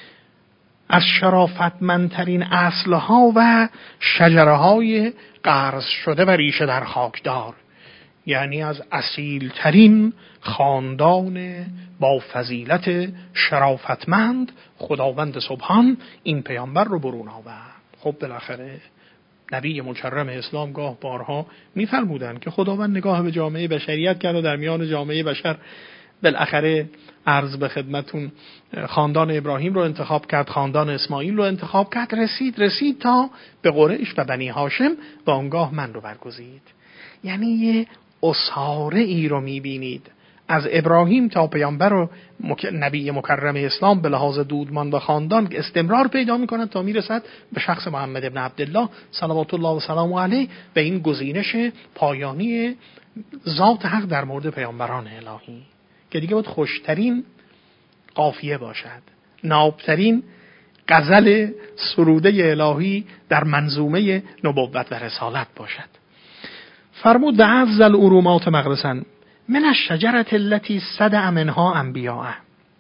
از شرافتمندترین اصلها و شجره‌های غرس شده و ریشه در خاکدار، یعنی از اصیلترین خاندان با فضیلت شرافتمند خداوند سبحان این پیامبر رو برون آورد. خب بالاخره نبی مکرم اسلام گاه بارها میفرمودند که خداوند نگاه به جامعه بشریت کرد و در میان جامعه بشر بالاخره عرض به خدمتون خاندان ابراهیم رو انتخاب کرد، خاندان اسماعیل رو انتخاب کرد، رسید رسید تا به قریش و بنی هاشم و آنگاه من رو برگزید. یعنی یه اساره ای رو میبینید از ابراهیم تا پیامبر و مک... نبی مکرم اسلام به لحاظ دودمان و خاندان استمرار پیدا میکنند تا میرسد به شخص محمد ابن عبدالله صلوات الله و سلام علیه و این گزینش پایانی ذات حق در مورد پیامبران الهی که دیگه باید خوشترین قافیه باشد، نابترین غزل سروده الهی در منظومه نبوت و رسالت باشد. فرمود و عز الارومات مغرسا من الشجرة التي صدع منها انبیاء.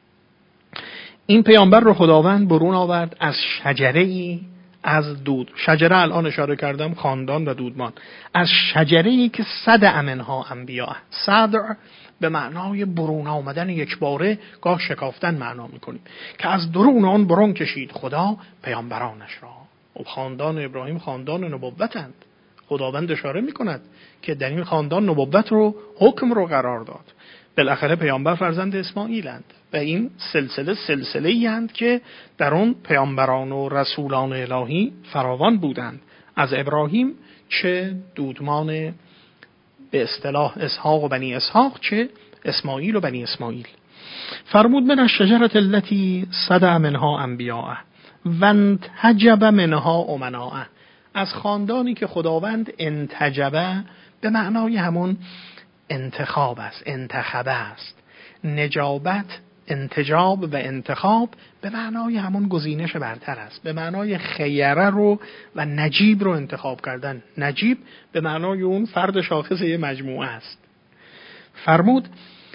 این پیامبر رو خداوند برون آورد از شجره‌ای از دود. شجره الان اشاره کردم خاندان و دودمان. از شجره‌ای که صدع منها انبیاء. صدع به معنای برون آمدن یک باره، گاه شکافتن معنا میکنیم، که از درون آن برون کشید خدا پیامبرانش را. و خاندان ابراهیم خاندان نبوتند. خداوند اشاره میکند که در این خاندان نبوت رو، حکم رو قرار داد. بالاخره پیامبر فرزند اسماعیلند و این سلسله سلسله‌ای اند که در اون پیامبران و رسولان الهی فراوان بودند، از ابراهیم چه دودمان به اصطلاح اسحاق و بنی اسحاق، چه اسماعیل و بنی اسماعیل. فرمود من الشجرة التي صدع منها انبیاء و انتجب منها امناء. از خاندانی که خداوند انتجبه به معنای همون انتخاب است، انتخابه است. نجابت، انتجاب و انتخاب به معنای همون گزینش برتر است، به معنای خیره رو و نجیب رو انتخاب کردن. نجیب به معنای اون فرد شاخص یه مجموعه است. فرمود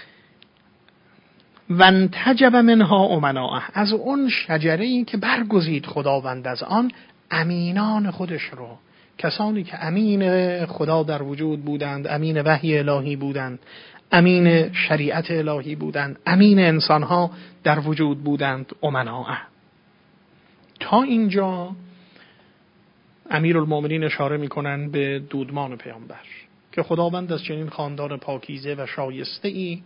و انتجب منها امناء، از اون شجره‌ای که برگزید خداوند از آن امینان خودش رو، کسانی که امین خدا در وجود بودند، امین وحی الهی بودند، امین شریعت الهی بودند، امین انسانها در وجود بودند، امناء. تا اینجا امیرالمومنین اشاره میکنند به دودمان پیامبر که خداوند از چنین خاندان پاکیزه و شایسته ای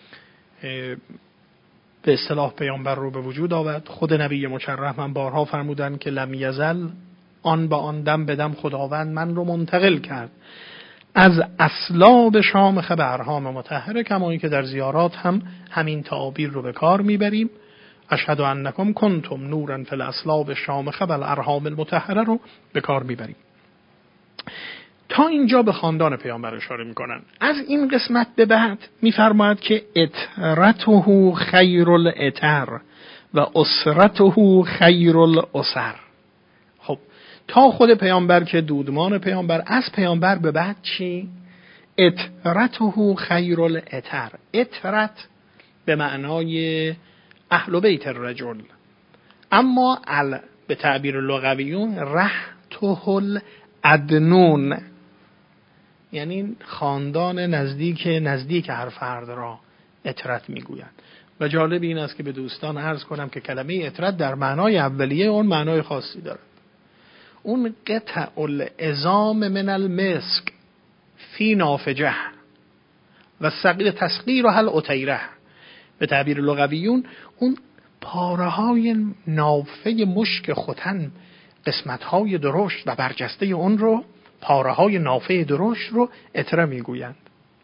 به اصطلاح پیامبر رو به وجود آورد. خود نبی مکرم هم بارها فرمودند که لم یزل، آن با آن دم به دم خداوند من رو منتقل کرد از اصلاب شامخ به ارحام مطهره، کمایی که در زیارات هم همین تعابیر رو به کار میبریم. اشهد انکم کنتم نورا فی الاصلاب شامخ به الارحام المطهره رو به کار میبریم. تا اینجا به خاندان پیامبر اشاره میکنن. از این قسمت به بعد میفرماید که اطرته خیر الاتر و اسرته خیر الاسر. خب تا خود پیامبر که دودمان پیامبر، از پیامبر به بعد چی؟ اطرته خیر الاتر. اطرت به معنای اهل بیت الرجل، اما ال به تعبیر لغویون رحته الادنون، یعنی خاندان نزدیک نزدیک هر فرد را اطرت میگویند. و جالب این است که به دوستان عرض کنم که کلمه اطرت در معنای اولیه اون معنای خاصی دارد. اون قطع العظام من المسک فی نافجه و سقیل تسقیر و هل اتیره. به تعبیر لغویون اون پاره های نافه مشک ختن، قسمت های درشت و برجسته اون رو، پاره های نافه درشت رو اطره میگویند.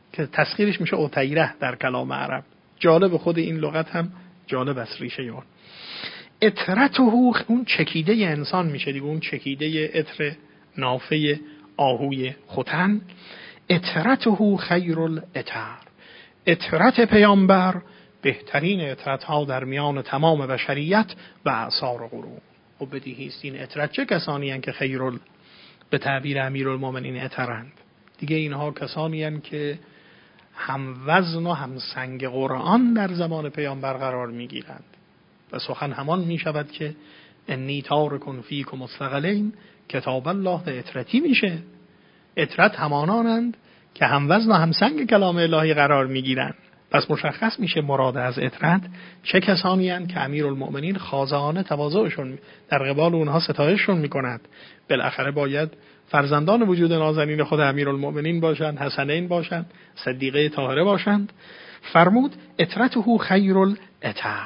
که تسخیرش میشه عطیره در کلام عرب. جالب، خود این لغت هم جالب است ریشه اون. اطرته، اون چکیده انسان میشه دیگه، اون چکیده اطر نافه آهوی ختن. اطرته خیر الاطر، اطرت پیامبر بهترین اطرت ها در میان تمام بشریت و اعصار قرون. و بدیهی است این اطرت چه کسانی هستند که خیرال به تعبیر امیرالمومنین اطرند؟ دیگه اینها کسانی هستند که هم وزن و هم سنگ قرآن در زمان پیامبر قرار میگیرند و سخن همان می شود که انی تارکن فیکم الثقلین کتاب الله و اطرتی میشه. اطرت همانانند که هم وزن و هم سنگ کلام الهی قرار میگیرند. پس مشخص میشه مراد از اطرت چه کسانی هستند که امیرالمومنین خاضعانه تواضعشون در قبال اونها ستایششون میکند. بالاخره باید فرزندان وجود نازنین خود امیرالمومنین باشند، حسنین باشند، صدیقه طاهره باشند. فرمود اطرته خیر الاطر،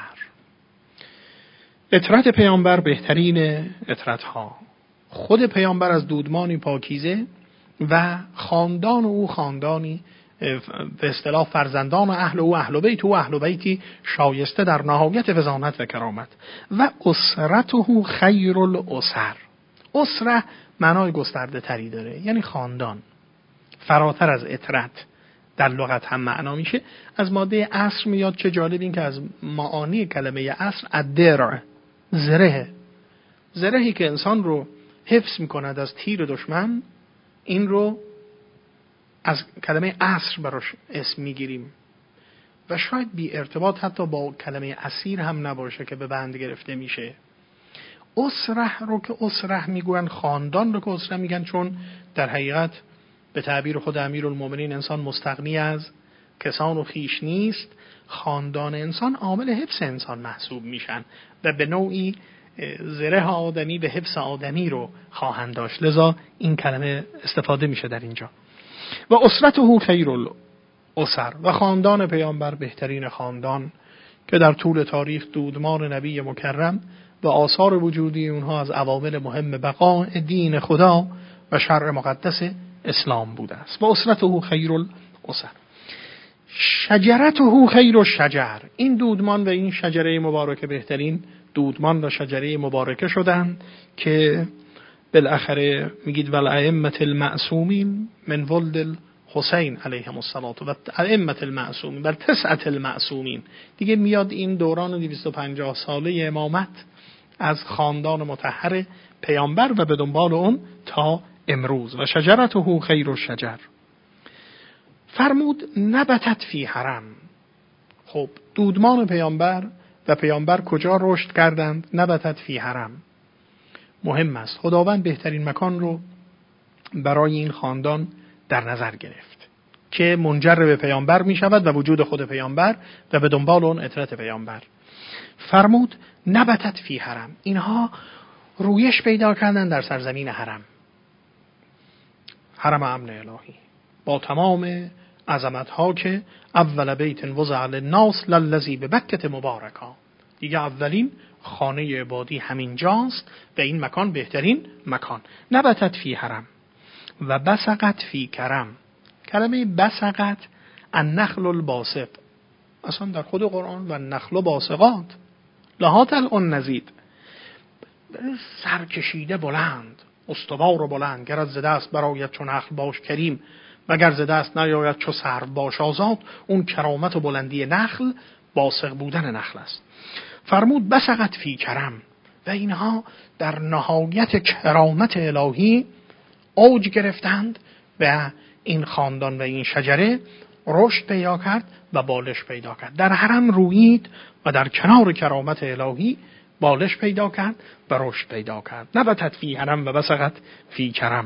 اطرت پیامبر بهترین اطرت ها. خود پیامبر از دودمانی پاکیزه و خاندان او خاندانی به اصطلاح فرزندان و اهل او اهل بیت و اهل بیتی شایسته در نهایت فضانت و کرامت. و اسرته خیر الاسر، اسره معنای گسترده تری داره، یعنی خاندان، فراتر از اطرت در لغت هم معنا میشه. از ماده عصر میاد. چه جالب این که از معانی کلمه عصر الدرع، زره، زرهی که انسان رو حفظ میکند از تیر دشمن، این رو از کلمه عصر براش اسم میگیریم و شاید بی ارتباط حتی با کلمه اسیر هم نباشه که به بند گرفته میشه. اسره رو که اسره میگوین، خاندان رو که اسره میگن، چون در حقیقت به تعبیر خود امیرالمومنین انسان مستغنی از کسان و خیش نیست. خاندان انسان عامل حفظ انسان محسوب میشن و به نوعی زره آدمی به حفظ آدمی رو خواهند داشت، لذا این کلمه استفاده میشه در اینجا. و اسرته خیر الاسر، و خاندان پیامبر بهترین خاندان که در طول تاریخ دودمان نبی مکرم و آثار وجودی اونها از عوامل مهم بقاء دین خدا و شرع مقدس اسلام بوده است. و اسرته خیر الاسر. شجرته خیر الشجر، این دودمان و این شجره مبارکه بهترین دودمان و شجره مبارکه شدند که بالاخره میگید والائمه المعصومین من ولد الحسین علیهم السلام و ائمه المعصومین و تسعه المعصومین. دیگه میاد این دوران دویست و پنجاه ساله امامت از خاندان مطهر پیامبر و به دنبال اون تا امروز. و شجرته خیر الشجر. فرمود نبتت فی حرم. خب دودمان پیامبر و پیامبر کجا رشد کردند؟ نبتت فی حرم. مهم است. خداوند بهترین مکان رو برای این خاندان در نظر گرفت که منجر به پیامبر می شود و وجود خود پیامبر و به دنبال اون اطرت پیامبر. فرمود نبتت فی حرم، اینها رویش پیدا کردن در سرزمین حرم، حرم امن الهی با تمام عظمت ها که اول بیت وضع للناس للذی ببکة مبارکا، دیگه اولین خانه عبادی همین جاست و این مکان بهترین مکان. نبتت فی حرم و بسقت فی کرم. کلمه بسقت النخل الباسق، اصلا در خود قرآن و نخل باسقات لهات النزید، سرکشیده بلند، استوار و بلند. گر از دست برآید چون نخل باش کریم و گر ز دست نیاید چو سرو باش آزاد. اون کرامت و بلندی نخل باسق بودن نخل است. فرمود بسقت فی کرم، و اینها در نهایت کرامت الهی اوج گرفتند و این خاندان و این شجره رشد پیدا کرد و بالش پیدا کرد. در حرم رویید و در کنار کرامت الهی بالش پیدا کرد و رشد پیدا کرد. نبتت فی حرم و بسقت فی کرم.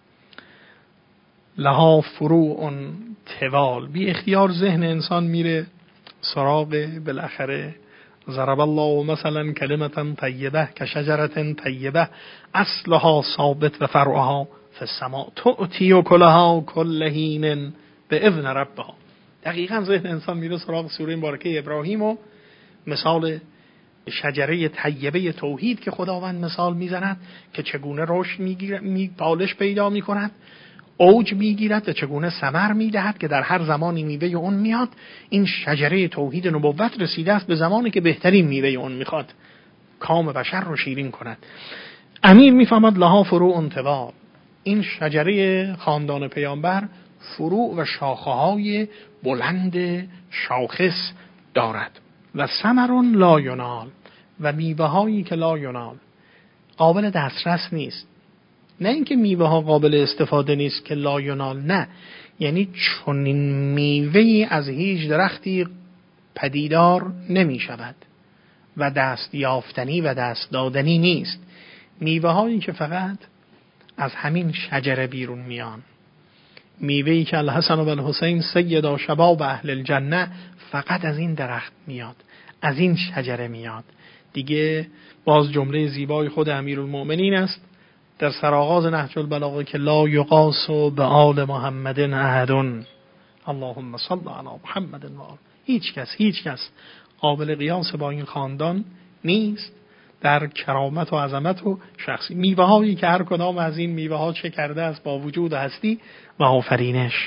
لها فروع طوال. بی اختیار ذهن انسان میره سراغ بالاخره ضرب الله مثلا کلمة طیبه کشجرة طیبه اصلها ثابت و فرعها فی السماء تؤتی کلها کل حین باذن ربها. دقیقاً ذهن انسان میره سراغ سوره مبارکه ابراهیم و مثال شجره طیبه توحید که خداوند مثال میزند که چگونه رشد میگیره، می بالش پیدا میکند. اوج میگیرد و چگونه ثمر میدهد که در هر زمانی میوه اون میاد. این شجره توحید نبوت رسیده است به زمانی که بهترین میوه اون میخواد کام بشر رو شیرین کند. امیر میفهمد لها فروع انتوا، این شجره خاندان پیامبر فروع و شاخه‌های بلند شاخص دارد. و ثمرون لا ینال، و میوه هایی که لا ینال، قابل دسترس نیست. نه اینکه میوه ها قابل استفاده نیست که لا ینال، نه، یعنی چنین میوه‌ای از هیچ درختی پدیدار نمی شود و دست یافتنی و دست دادنی نیست. میوه هایی که فقط از همین شجره بیرون میان، میوه‌ای که الحسن و الحسین سیدا شباب اهل الجنه فقط از این درخت میاد، از این شجره میاد. دیگه باز جمله زیبای خود امیرالمؤمنین است در سرآغاز نهج البلاغه که لا یقاس بآل محمد احد، اللهم صل علی محمد و آل. هیچ کس هیچ کس قابل قیاس با این خاندان نیست در کرامت و عظمت و شخصی. میوه هایی که هر کدام از این میوه ها چه کرده است با وجود هستی و آفرینش.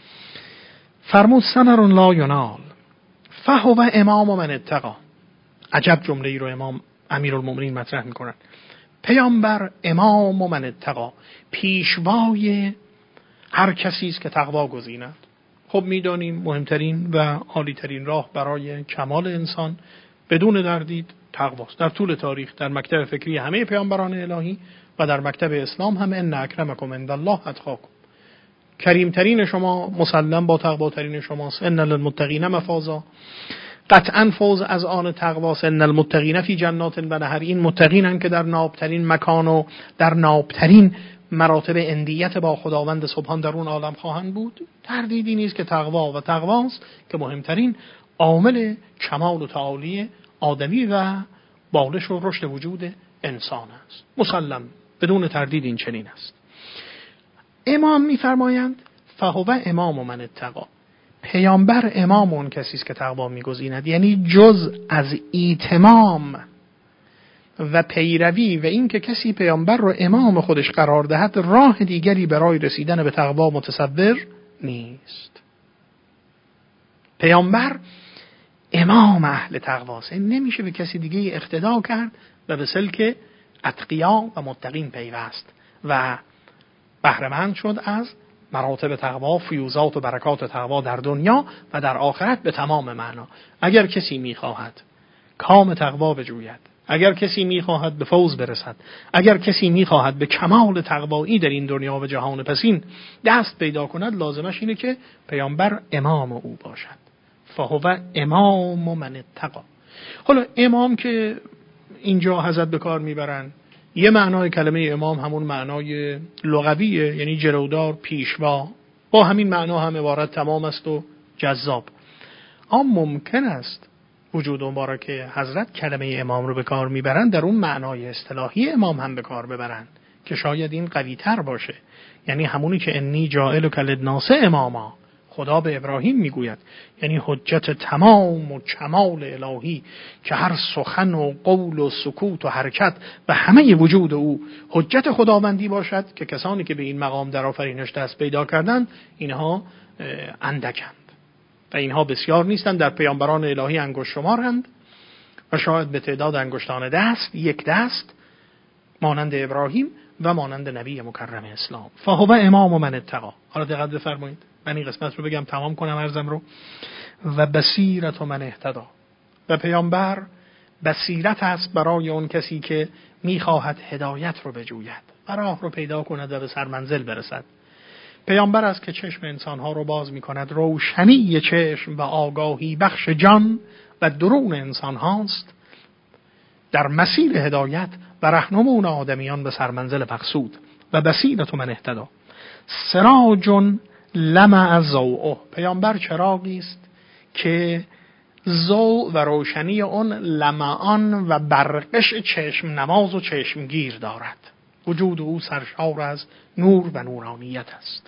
فرمود ثمر لا ینال فهو امام من اتقا. عجب جمله ای رو امام امیرالمؤمنین مطرح میکنن. پیامبر امام من اتقا، پیشوای هر کسی است که تقوا گزیند. خب میدانیم مهمترین و عالیترین راه برای کمال انسان بدون تردید تقواست. در طول تاریخ در مکتب فکری همه پیامبران الهی و در مکتب اسلام هم ان اکرمکم عند الله اتقاکم، کریمترین شما مسلم با تقواترین شماست. ان للمتقین مفازا، قطعا فوز از آن تقواست. ان المتقین فی جنات و نهر، این متقینن که در نابترین مکان و در نابترین مراتب اندیت با خداوند سبحان در اون عالم خواهند بود. تردیدی نیست که تقوا و تقواست که مهمترین عامل کمال و تعالی آدمی و بالش و رشد وجود انسان است. مسلم بدون تردید این چنین است. امام می‌فرمایند فهو امام من اتقا، پیامبر امام اون کسی است که تقوا می‌گزیند. یعنی جز از ایتمام و پیروی و این که کسی پیامبر رو امام خودش قرار دهد، راه دیگری برای رسیدن به تقوا متصور نیست. پیامبر امام اهل تقواست، نمیشه به کسی دیگه اقتدا کرد و به سلک اتقیا و متقین پیوست و بهره‌مند شد از مراتب تقوا، فیوزات و برکات تقوا در دنیا و در آخرت به تمام معنا. اگر کسی میخواهد کام تقوا بجوید، اگر کسی میخواهد به فوز برسد، اگر کسی میخواهد به کمال تقوایی در این دنیا و جهان پسین دست پیدا کند، لازمش اینه که پیامبر امام او باشد. فهو امام من اتقا. حالا امام که اینجا حضرت به کار میبرن، یه معنای کلمه امام همون معنای لغویه، یعنی جلودار، پیشوا. با همین معنا هم عبارت تمام است و جذاب. اما ممکن است وجود مبارک حضرت کلمه امام رو به کار میبرن در اون معنای اصطلاحی امام هم به کار ببرن که شاید این قوی تر باشه. یعنی همونی که انی جاعلک للناس اماما، خدا به ابراهیم میگوید، یعنی حجت تمام و کمال الهی که هر سخن و قول و سکوت و حرکت و همه وجود او حجت خداوندی باشد، که کسانی که به این مقام در آفرینش دست پیدا کردند اینها اندکند و اینها بسیار نیستند. در پیامبران الهی انگشت شمارند و شاید به تعداد انگشتان دست یک دست، مانند ابراهیم و مانند نبی مکرم اسلام. فهو امام من اتقا. حالا دقت بفرمایید، من این قسمت رو بگم تمام کنم عرضم رو. و بصیرت من اهتدا، و پیامبر بصیرت است برای اون کسی که میخواهد هدایت رو بجوید و راه رو پیدا کند و به سرمنزل برسد. پیامبر است که چشم انسانها رو باز میکند، روشنی چشم و آگاهی بخش جان و درون انسان هاست در مسیر هدایت و رهنمون آدمیان به سرمنزل مقصود. و بصیرت من اهتدا سراج لمع ضوءه، پیامبر چراغی است که ضوء و روشنی اون لمعان و برقش چشم نماز و چشمگیر دارد. وجود او سرشار از نور و نورانیت است.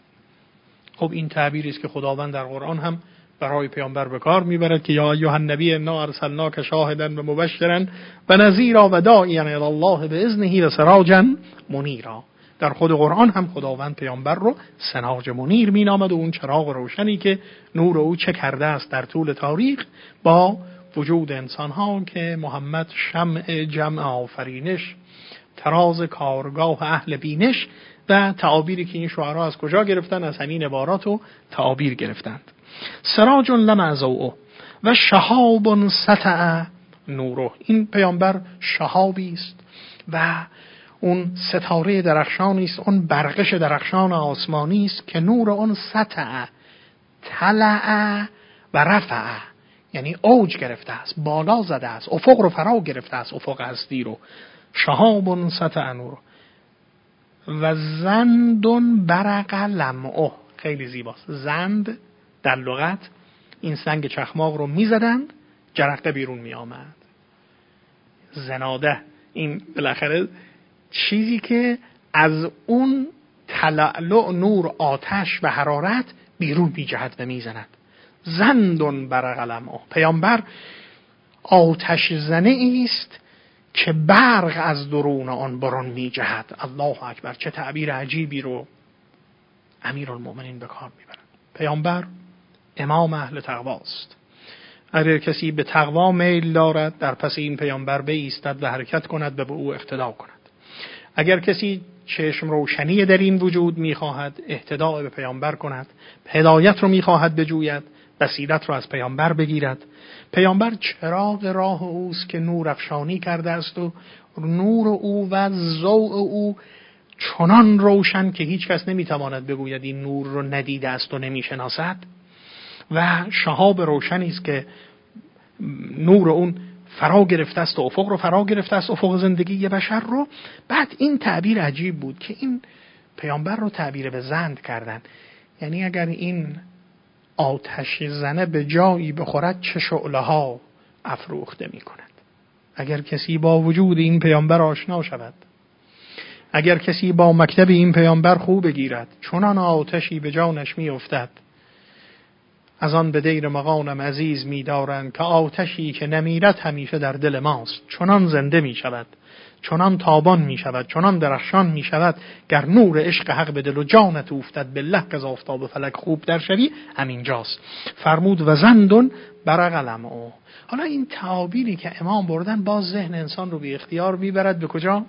خب این تعبیری است که خداوند در قرآن هم برای پیامبر به کار میبرد که یا ایها النبی انا ارسلناک شاهدا و مبشرا و نذیرا و داعیا الی الله باذنه و سراجا منیرا. در خود قرآن هم خداوند پیامبر رو سراج منیر مینامد و اون چراغ روشنی که نور او چه کرده است در طول تاریخ با وجود انسان‌ها که محمد شمع جمع آفرینش، تراز کارگاه اهل بینش و تعابیری که این شعرا از کجا گرفتن؟ از همین عبارات و تعابیر گرفتند. سراج لمع ضوءه و شهاب سطع نوره. این پیامبر شهابی است و اون ستاره درخشانی است، اون برقش درخشان آسمانی است که نور اون سطع طلع و رفع، یعنی اوج گرفته است، بالا زده است، افق رو فرا گرفته است، افق هستی رو. شهاب سطع نور و زند برق لمعه. خیلی زیباست. زند در لغت این سنگ چخماق رو میزدند، جرقه بیرون می آمد. زناده این بالاخره چیزی که از اون تلألؤ نور، آتش و حرارت بیرون می جهد و می زند. زندون برق لمعه. پیامبر آتش زنه است که برق از درون آن برون می جهد. الله اکبر. چه تعبیر عجیبی رو امیرالمؤمنین به کار می برند. پیامبر امام اهل تقواست. اگر کسی به تقوا میل دارد در پس این پیامبر بایستد و حرکت کند و به او اقتدا کند. اگر کسی چشم روشنی در این وجود میخواهد اهتداء به پیامبر کند، هدایت رو میخواهد بجوید، بصیرت رو از پیامبر بگیرد. پیامبر چراغ راه اوست که نور افشانی کرده است و نور او و ضوء او چنان روشن که هیچ کس نمیتواند بگوید این نور رو ندیده است و نمیشناسد. و شهاب روشنی است که نور اون فرا گرفته است و افق رو فرا گرفته است، افق زندگی بشر رو. بعد این تعبیر عجیب بود که این پیامبر رو تعبیر به زند کردن، یعنی اگر این آتش زنه به جایی بخورد چه شعله ها افروخته می کند. اگر کسی با وجود این پیامبر آشنا شود، اگر کسی با مکتب این پیامبر خوب بگیرد، چنان آتشی به جانش می افتد. از آن به دیر مغانم عزیز می دارند که آتشی که نمیرد همیشه در دل ماست. چنان زنده می شود، چنان تابان می شود، چنان درخشان می شود. گر نور عشق حق به دل و جانت افتد، بالله که از آفتاب فلک خوب در شوی. همینجاست. فرمود و زندون برق لمعه. حالا این تعابیری که امام بردن باز ذهن انسان رو بی اختیار میبرد به کجا؟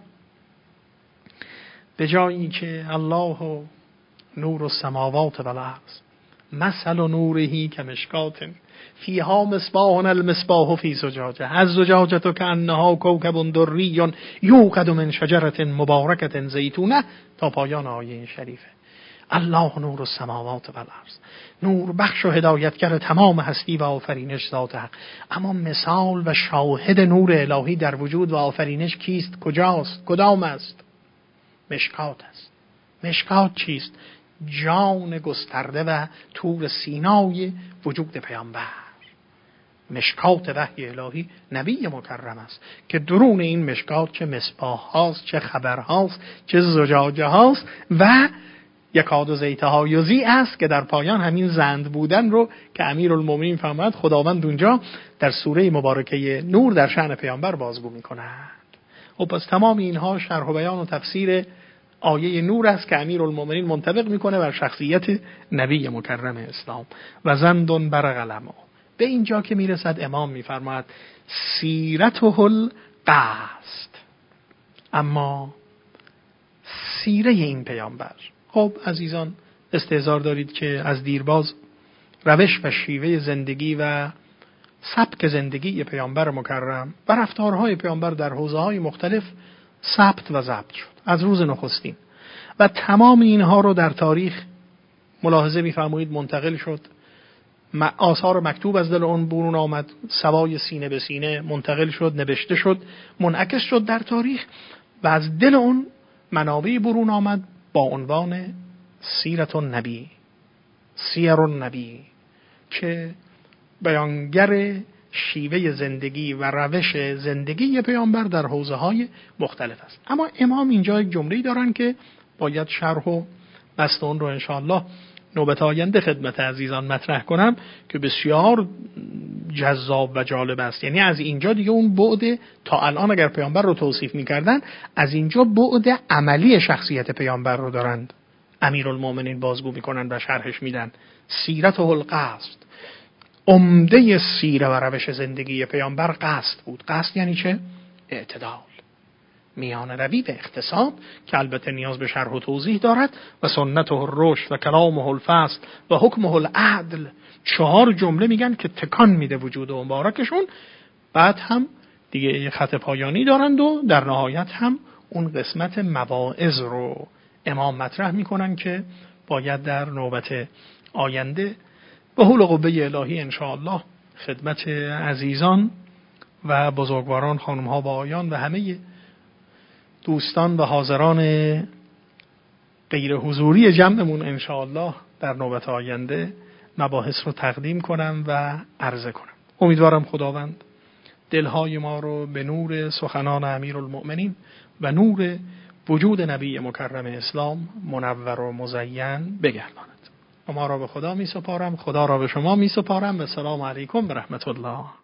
به جایی که الله نور السماوات و الارض مثل نوره کمشکات فیها مصباح المصباح فی زجاجه الزجاجة کأنها کوکب دری یوقد من شجرة مبارکة زیتونه تا پایان آیه شریفه. الله نور السماوات و الارض، نور بخش و هدایتگر تمام هستی و آفرینش ذات حق. اما مثال و شاهد نور الهی در وجود و آفرینش کیست؟ کجاست؟ کدام است؟ مشکات است. مشکات چیست؟ جان گسترده و تور سینای وجود پیامبر. مشکات وحی الهی نبی مکرم است که درون این مشکات چه مصباح هاست، چه خبر هاست، چه زجاجه هاست و یکاد و زیته ها یوزی است که در پایان همین زند بودن رو که امیرالمومنین فرمود خداوند اونجا در سوره مبارکه نور در شأن پیامبر بازگو می‌کند. خب پس تمام اینها شرح و بیان و تفسیر آیه نور است که امیرالمومنین منطبق میکنه بر شخصیت نبی مکرم اسلام. و زندون برق لمعه. به اینجا که میرسد امام میفرماید سیرته القصد. اما سیره این پیامبر، خب عزیزان استحضار دارید که از دیرباز روش و شیوه زندگی و سبک زندگی پیامبر مکرم و رفتارهای پیامبر در حوزه‌های مختلف ثبت و ضبط شد از روز نخستین و تمام اینها رو در تاریخ ملاحظه می‌فرمایید منتقل شد. آثار مکتوب از دل اون برون آمد، سوای سینه به سینه منتقل شد، نوشته شد، منعکس شد در تاریخ و از دل اون منابع برون آمد با عنوان سیرت النبی، سیر النبی، که بیانگر شیوه زندگی و روش زندگی پیامبر در حوزه‌های مختلف است. اما امام اینجا یک جمله‌ای دارن که باید شرح و بسط اون رو انشاءالله نوبت آینده خدمت عزیزان مطرح کنم که بسیار جذاب و جالب است. یعنی از اینجا دیگه اون بعد تا الان اگر پیامبر رو توصیف می‌کردن، از اینجا بعد عملی شخصیت پیامبر رو دارند امیرالمومنین بازگو می‌کنن و شرحش میدن. سیرته القصد، عمده سیره و روش زندگی پیامبر قصد بود. قصد یعنی چه؟ اعتدال، میان روی به اقتصاد، که البته نیاز به شرح و توضیح دارد. و سنته الرشد و کلامه الفصل و حکمه العدل. چهار جمله میگن که تکان میده وجود و مبارکشون. بعد هم دیگه یه خط پایانی دارند و در نهایت هم اون قسمت مواعظ رو امام مطرح میکنن که باید در نوبت آینده به حول و قوه الهی انشاءالله خدمت عزیزان و بزرگواران، خانم‌ها و آقایان و همه دوستان و حاضران غیر حضوری جمعمون انشاءالله در نوبت آینده مباحث رو تقدیم کنم و عرضه کنم. امیدوارم خداوند دلهای ما رو به نور سخنان امیرالمؤمنین و نور وجود نبی مکرم اسلام منور و مزین بگرداند. ما را به خدا می سپارم، خدا را به شما می سپارم و السلام علیکم و رحمت الله.